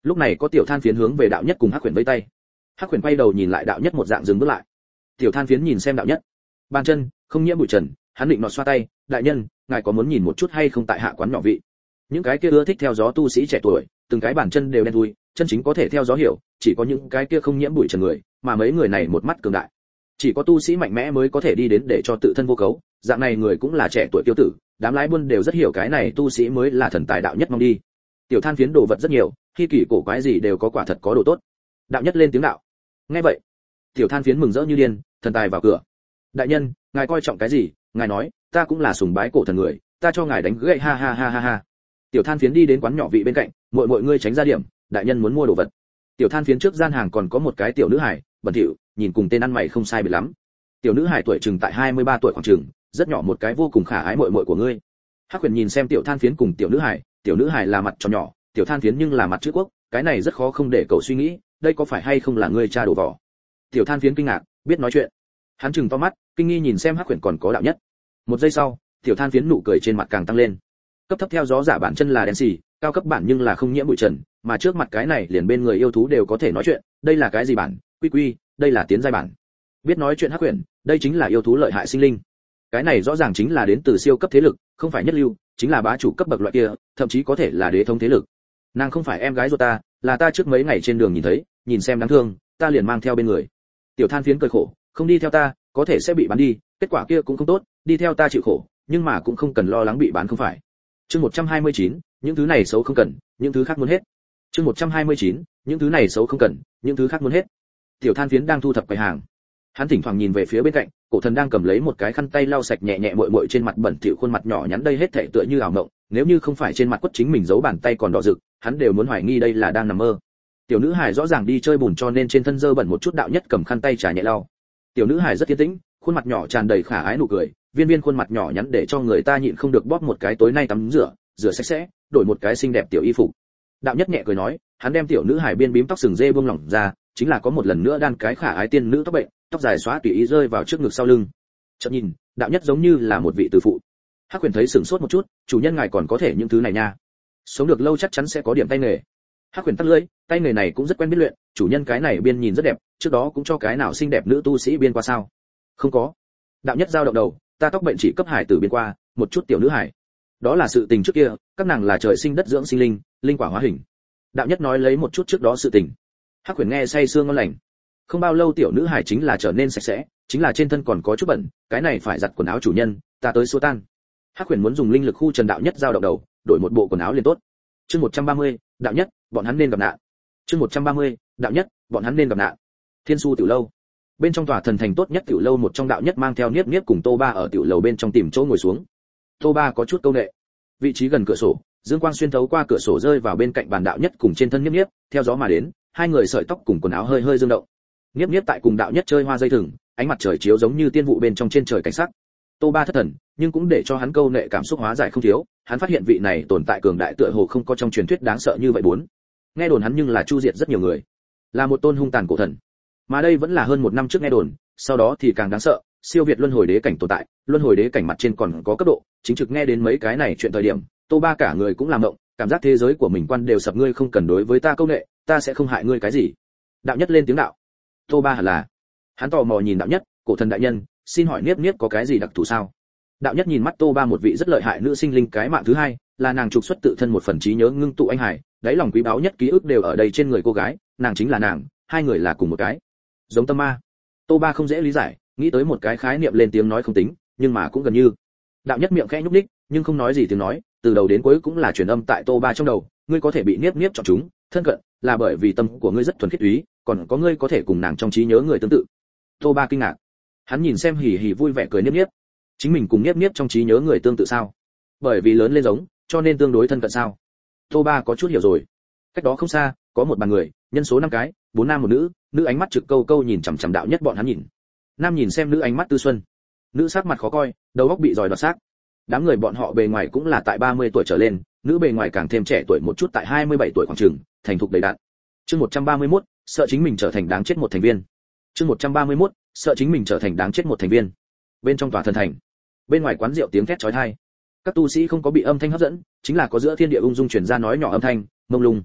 Lúc này có tiểu than phiến hướng về đạo nhất cùng Hắc Huyền vẫy tay. Hắc Huyền quay đầu nhìn lại đạo nhất một dạng dừng bước lại. Tiểu than phiến nhìn xem đạo nhất, bàn chân không nhiễm bụi trần, hắn định nọt xoa tay, đại nhân, ngài có muốn nhìn một chút hay không tại hạ quán nhỏ vị? Những cái kia ưa thích theo gió tu sĩ trẻ tuổi, từng cái bàn chân đều đen thui, chân chính có thể theo gió hiểu, chỉ có những cái kia không nhiễm bụi trần người, mà mấy người này một mắt cường đại. Chỉ có tu sĩ mạnh mẽ mới có thể đi đến để cho tự thân vô cấu, dạng này người cũng là trẻ tuổi tiêu tử, đám lái buôn đều rất hiểu cái này tu sĩ mới là thần tài đạo nhất mong đi. Tiểu than phiến đồ vật rất nhiều, khi kỳ cổ quái gì đều có, quả thật có đồ tốt. Đạo nhất lên tiếng đạo. Nghe vậy, tiểu than phiến mừng rỡ như điên, thần tài vào cửa. Đại nhân, ngài coi trọng cái gì? Ngài nói, ta cũng là sùng bái cổ thần người, ta cho ngài đánh gậy, ha ha ha ha ha. Tiểu than phiến đi đến quán nhỏ vị bên cạnh, mọi người tránh ra điểm, đại nhân muốn mua đồ vật. Tiểu than phiến trước gian hàng còn có một cái tiểu nữ hải, bẩn thỉu, nhìn cùng tên ăn mày không sai biệt lắm. Tiểu nữ hải tuổi chừng tại 23 tuổi khoảng chừng, rất nhỏ một cái vô cùng khả ái muội của ngươi. Hắc Huyền nhìn xem tiểu than phiến cùng tiểu nữ hải là mặt tròn nhỏ, tiểu than phiến nhưng là mặt chữ quốc, cái này rất khó không để cậu suy nghĩ, đây có phải hay không là ngươi cha đổ vỏ. Tiểu than phiến kinh ngạc, biết nói chuyện. Hắn chừng to mắt, kinh nghi nhìn xem Hắc Huyền còn có đạo nhất. Một giây sau, tiểu than phiến nụ cười trên mặt càng tăng lên. Cấp thấp theo gió giả bản chân là đen xì, cao cấp bản nhưng là không nhiễm bụi trần, mà trước mặt cái này liền bên người yêu thú đều có thể nói chuyện, đây là cái gì bản? Quy quy, đây là tiến giai bản. Biết nói chuyện Hắc Huyền, đây chính là yêu thú lợi hại sinh linh. Cái này rõ ràng chính là đến từ siêu cấp thế lực, không phải nhất lưu, chính là bá chủ cấp bậc loại kia, thậm chí có thể là đế thống thế lực. Nàng không phải em gái ruột ta, là ta trước mấy ngày trên đường nhìn thấy, nhìn xem đáng thương, ta liền mang theo bên người. Tiểu than phiến cười khổ, không đi theo ta, có thể sẽ bị bán đi, kết quả kia cũng không tốt, đi theo ta chịu khổ, nhưng mà cũng không cần lo lắng bị bán không phải. Chương 129, những thứ này xấu không cần, những thứ khác muốn hết. Chương 129, những thứ này xấu không cần, những thứ khác muốn hết. Tiểu than phiến đang thu thập quầy hàng. Hắn thỉnh thoảng nhìn về phía bên cạnh, cổ thần đang cầm lấy một cái khăn tay lau sạch nhẹ nhẹ muội trên mặt bẩn thỉu khuôn mặt nhỏ nhắn, đây hết thảy tựa như ảo mộng, nếu như không phải trên mặt quất chính mình giấu bàn tay còn đỏ rực, hắn đều muốn hoài nghi đây là đang nằm mơ. Tiểu nữ hài rõ ràng đi chơi bùn cho nên trên thân dơ bẩn một chút, đạo nhất cầm khăn tay trà nhẹ lau. Tiểu nữ hài rất yên tĩnh, khuôn mặt nhỏ tràn đầy khả ái nụ cười, viên khuôn mặt nhỏ nhắn để cho người ta nhịn không được bóp một cái, tối nay tắm rửa sạch sẽ, đổi một cái xinh đẹp tiểu y phục. Đạo nhất nhẹ cười nói, hắn đem tiểu nữ hài biên bím tóc sừng dê buông lỏng ra, chính là có một lần nữa đan cái khả ái tiên nữ tóc bệnh, tóc dài xóa tùy ý rơi vào trước ngực sau lưng. Chợt nhìn, đạo nhất giống như là một vị từ phụ. Hắc Huyền thấy sửng sốt một chút, chủ nhân ngài còn có thể những thứ này nha. Sống được lâu chắc chắn sẽ có điểm tay nghề. Hắc Huyền tắt lưỡi, tay nghề này cũng rất quen biết luyện, chủ nhân cái này biên nhìn rất đẹp, trước đó cũng cho cái nào xinh đẹp nữ tu sĩ biên qua sao? Không có. Đạo nhất giao động đầu, ta tóc bệnh chỉ cấp hải tử biên qua, một chút tiểu nữ hải. Đó là sự tình trước kia, các nàng là trời sinh đất dưỡng sinh linh, linh quả hóa hình. Đạo nhất nói lấy một chút trước đó sự tình. Hắc Huyền nghe say sương ngon lành. Không bao lâu tiểu nữ hải chính là trở nên sạch sẽ, chính là trên thân còn có chút bẩn, cái này phải giặt quần áo chủ nhân, ta tới xua tan. Hắc Huyền muốn dùng linh lực khu trần, đạo nhất giao động đầu, đổi một bộ quần áo liền tốt. Chương 130, đạo nhất, bọn hắn nên gặp nạn. Chương 130, đạo nhất, bọn hắn nên gặp nạn. Thiên Su tiểu lâu. Bên trong tòa thần thành tốt nhất tiểu lâu một trong, đạo nhất mang theo Niếp Niếp cùng Tô Ba ở tiểu lầu bên trong tìm chỗ ngồi xuống. Tô Ba có chút câu nệ. Vị trí gần cửa sổ, dương quang xuyên thấu qua cửa sổ rơi vào bên cạnh bàn đạo nhất cùng trên thân Niếp Niếp, theo gió mà đến, hai người sợi tóc cùng quần áo hơi hơi rung động. Niếp Niếp tại cùng đạo nhất chơi hoa dây thừng, ánh mặt trời chiếu giống như tiên vụ bên trong trên trời cảnh sắc. Tô Ba thất thần, nhưng cũng để cho hắn câu nệ cảm xúc hóa giải không thiếu, hắn phát hiện vị này tồn tại cường đại tựa hồ không có trong truyền thuyết đáng sợ như vậy bốn. Nghe đồn hắn nhưng là chu diệt rất nhiều người, là một tôn hung tàn cổ thần. Mà đây vẫn là hơn một năm trước nghe đồn, sau đó thì càng đáng sợ, siêu việt luân hồi đế cảnh tồn tại, luân hồi đế cảnh mặt trên còn có cấp độ, chính trực nghe đến mấy cái này chuyện thời điểm, Tô Ba cả người cũng làm động, cảm giác thế giới của mình quan đều sập, ngươi không cần đối với ta câu nệ, ta sẽ không hại ngươi cái gì. Đạo nhất lên tiếng đạo. Tô Ba hẳn là. Hắn tò mò nhìn đạo nhất, cổ thần đại nhân, xin hỏi Niếp Niếp có cái gì đặc thù sao? Đạo nhất nhìn mắt Tô Ba, một vị rất lợi hại nữ sinh linh, cái mạng thứ hai, là nàng trục xuất tự thân một phần trí nhớ ngưng tụ anh hải, đáy lòng quý báu nhất ký ức đều ở đây trên người cô gái, nàng chính là nàng, hai người là cùng một cái. Giống tâm ma. Tô Ba không dễ lý giải, nghĩ tới một cái khái niệm lên tiếng nói không tính, nhưng mà cũng gần như. Đạo nhất miệng khẽ nhúc nhích, nhưng không nói gì tiếng nói, từ đầu đến cuối cũng là truyền âm tại Tô Ba trong đầu, ngươi có thể bị Niếp Niếp chọn chúng, thân cận, là bởi vì tâm của ngươi rất thuần khiết úy, còn có ngươi có thể cùng nàng trong trí nhớ người tương tự. Tô Ba kinh ngạc. Hắn nhìn xem hỉ hỉ vui vẻ cười Niếp Niếp. Chính mình cùng Niếp Niếp trong trí nhớ người tương tự sao? Bởi vì lớn lên giống, cho nên tương đối thân cận sao? Tô Ba có chút hiểu rồi. Cách đó không xa, có một bàn người, nhân số 5 cái, 4 nam một nữ, nữ ánh mắt trực câu câu nhìn chằm chằm đạo nhất bọn hắn nhìn. Nam nhìn xem nữ ánh mắt tư xuân, nữ sắc mặt khó coi, đầu óc bị giòi đoạt xác. Đám người bọn họ bề ngoài cũng là tại 30 tuổi trở lên, nữ bề ngoài càng thêm trẻ tuổi một chút, tại 27 tuổi khoảng chừng, thành thục đầy đặn. Chương 131, sợ chính mình trở thành đáng chết một thành viên. Chương 131, sợ chính mình trở thành đáng chết một thành viên. Bên trong tòa thần thành, bên ngoài quán rượu tiếng thét chói tai. Các tu sĩ không có bị âm thanh hấp dẫn, chính là có giữa thiên địa ung dung truyền ra nói nhỏ âm thanh, mông lung.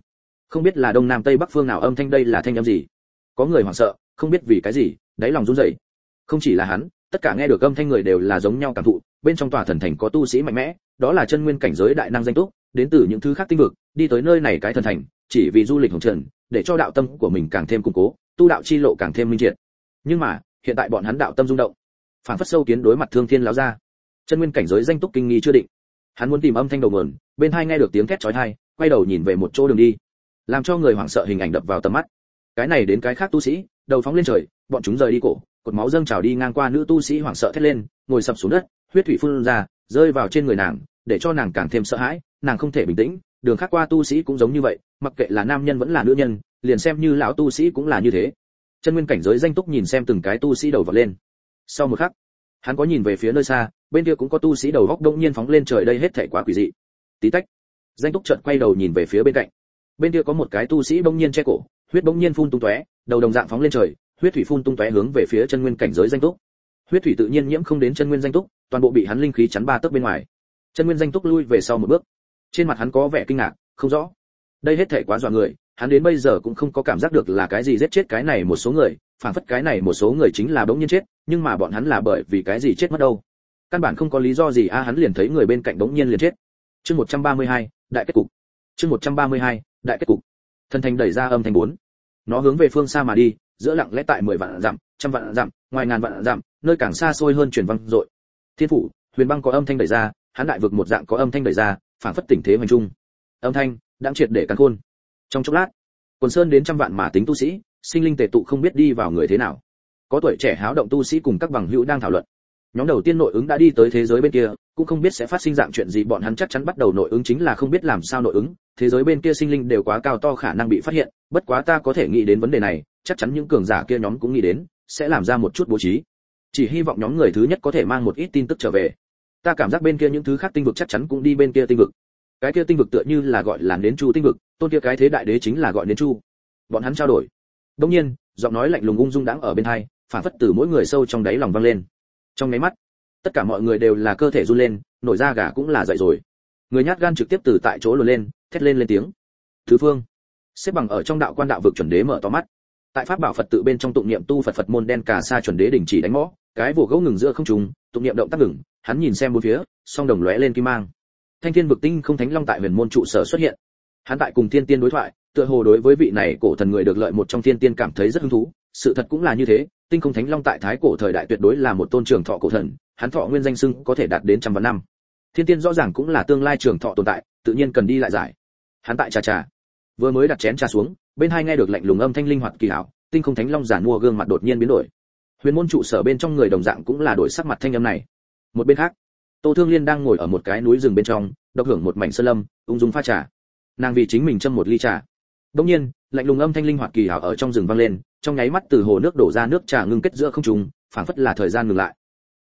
không biết là đông nam tây bắc phương nào âm thanh, đây là thanh âm gì? Có người hoảng sợ, không biết vì cái gì, đáy lòng run rẩy. Không chỉ là hắn, tất cả nghe được âm thanh người đều là giống nhau cảm thụ, bên trong tòa thần thành có tu sĩ mạnh mẽ, đó là chân nguyên cảnh giới đại năng danh túc, đến từ những thứ khác tinh vực, đi tới nơi này cái thần thành, chỉ vì du lịch hồng trần, để cho đạo tâm của mình càng thêm củng cố, tu đạo chi lộ càng thêm minh triệt. Nhưng mà, hiện tại bọn hắn đạo tâm rung động, phản phất sâu kiến đối mặt Thương Thiên lão gia. Chân nguyên cảnh giới danh túc kinh nghi chưa định. Hắn muốn tìm âm thanh đầu nguồn, bên hai nghe được tiếng thét chói tai, quay đầu nhìn về một chỗ đường đi, làm cho người hoảng sợ hình ảnh đập vào tầm mắt. Cái này đến cái khác tu sĩ, đầu phóng lên trời, bọn chúng rời đi cổ, cột máu dâng trào đi ngang qua, nữ tu sĩ hoảng sợ thét lên, ngồi sập xuống đất, huyết thủy phun ra, rơi vào trên người nàng, để cho nàng càng thêm sợ hãi, nàng không thể bình tĩnh. Đường khác qua tu sĩ cũng giống như vậy, mặc kệ là nam nhân vẫn là nữ nhân, liền xem như lão tu sĩ cũng là như thế. Chân nguyên cảnh giới danh túc nhìn xem từng cái tu sĩ đầu vọt lên. Sau một khắc, hắn có nhìn về phía nơi xa, bên kia cũng có tu sĩ đầu góc đông nhiên phóng lên trời, đây hết thảy quá quỷ dị. Tí tách, danh túc chợt quay đầu nhìn về phía bên cạnh, bên kia có một cái tu sĩ bỗng nhiên che cổ, huyết bỗng nhiên phun tung tóe, đầu đồng dạng phóng lên trời, huyết thủy phun tung tóe hướng về phía chân nguyên cảnh giới danh túc. Huyết thủy tự nhiên nhiễm không đến chân nguyên danh túc, toàn bộ bị hắn linh khí chắn ba tấc bên ngoài. Chân nguyên danh túc lui về sau một bước, trên mặt hắn có vẻ kinh ngạc, không rõ. Đây hết thảy quá dọa người, hắn đến bây giờ cũng không có cảm giác được là cái gì giết chết cái này một số người, phản phất cái này một số người chính là bỗng nhiên chết, nhưng mà bọn hắn là bởi vì cái gì chết mất đâu? Căn bản không có lý do gì hắn liền thấy người bên cạnh bỗng nhiên liền chết. Chương 132, đại kết cục. Chương 132, đại kết cục. Thần thành đẩy ra âm thanh 4. Nó hướng về phương xa mà đi, giữa lặng lẽ tại 10 vạn dặm, trăm vạn dặm, ngoài ngàn vạn dặm, nơi càng xa xôi hơn truyền vang dội. Thiên phủ, huyền băng có âm thanh đẩy ra, hắn đại vực một dạng có âm thanh đẩy ra, phản phất tình thế hoành trung. Âm thanh đã triệt để càn khôn. Trong chốc lát, quần sơn đến trăm vạn mà tính tu sĩ, sinh linh tề tụ không biết đi vào người thế nào. Có tuổi trẻ háo động tu sĩ cùng các bằng hữu đang thảo luận. Nhóm đầu tiên nội ứng đã đi tới thế giới bên kia, cũng không biết sẽ phát sinh dạng chuyện gì, bọn hắn chắc chắn bắt đầu nội ứng chính là không biết làm sao nội ứng, thế giới bên kia sinh linh đều quá cao to khả năng bị phát hiện, bất quá ta có thể nghĩ đến vấn đề này, chắc chắn những cường giả kia nhóm cũng nghĩ đến, sẽ làm ra một chút bố trí. Chỉ hy vọng nhóm người thứ nhất có thể mang một ít tin tức trở về. Ta cảm giác bên kia những thứ khác tinh vực chắc chắn cũng đi bên kia tinh vực. Cái kia tinh vực tựa như là gọi là Nến Chu tinh vực, tôn kia cái thế đại đế chính là gọi Nến Chu. Bọn hắn trao đổi. Đương nhiên, giọng nói lạnh lùng ung dung đãng ở bên tai, phản phất từ mỗi người sâu trong đáy lòng vang lên. Trong mấy mắt, tất cả mọi người đều là cơ thể run lên, nổi da gà cũng là dậy rồi. Người nhát gan trực tiếp từ tại chỗ lùi lên, thét lên tiếng. Thứ phương, xếp bằng ở trong đạo quan đạo vực chuẩn đế mở to mắt. Tại pháp bảo Phật tự bên trong tụng niệm tu Phật môn đen cà sa chuẩn đế đình chỉ đánh mõ, cái vồ gấu ngừng giữa không trung, tụng niệm động tác ngừng, hắn nhìn xem bốn phía, song đồng lóe lên kim mang. Thanh thiên vực tinh không thánh long tại huyền môn trụ sở xuất hiện. Hắn tại cùng thiên tiên đối thoại, tựa hồ đối với vị này cổ thần người được lợi một trong thiên tiên cảm thấy rất hứng thú. Sự thật cũng là như thế, tinh không thánh long tại thái cổ thời đại tuyệt đối là một tôn trường thọ cổ thần, hắn thọ nguyên danh xưng có thể đạt đến trăm vạn năm. Thiên tiên rõ ràng cũng là tương lai trường thọ tồn tại, tự nhiên cần đi lại giải. Hắn tại trà vừa mới đặt chén trà xuống, bên hai nghe được lạnh lùng âm thanh linh hoạt kỳ hảo, tinh không thánh long giản mua gương mặt đột nhiên biến đổi. Huyền môn trụ sở bên trong người đồng dạng cũng là đổi sắc mặt thanh âm này. Một bên khác, Tô Thương Liên đang ngồi ở một cái núi rừng bên trong, độc hưởng một mảnh sơn lâm, ung dung pha trà. Nàng vì chính mình châm một ly trà. Đương nhiên, lạnh lùng âm thanh linh hoạt kỳ hảo ở trong rừng vang lên, trong nháy mắt từ hồ nước đổ ra nước trà ngưng kết giữa không trung, phảng phất là thời gian ngừng lại.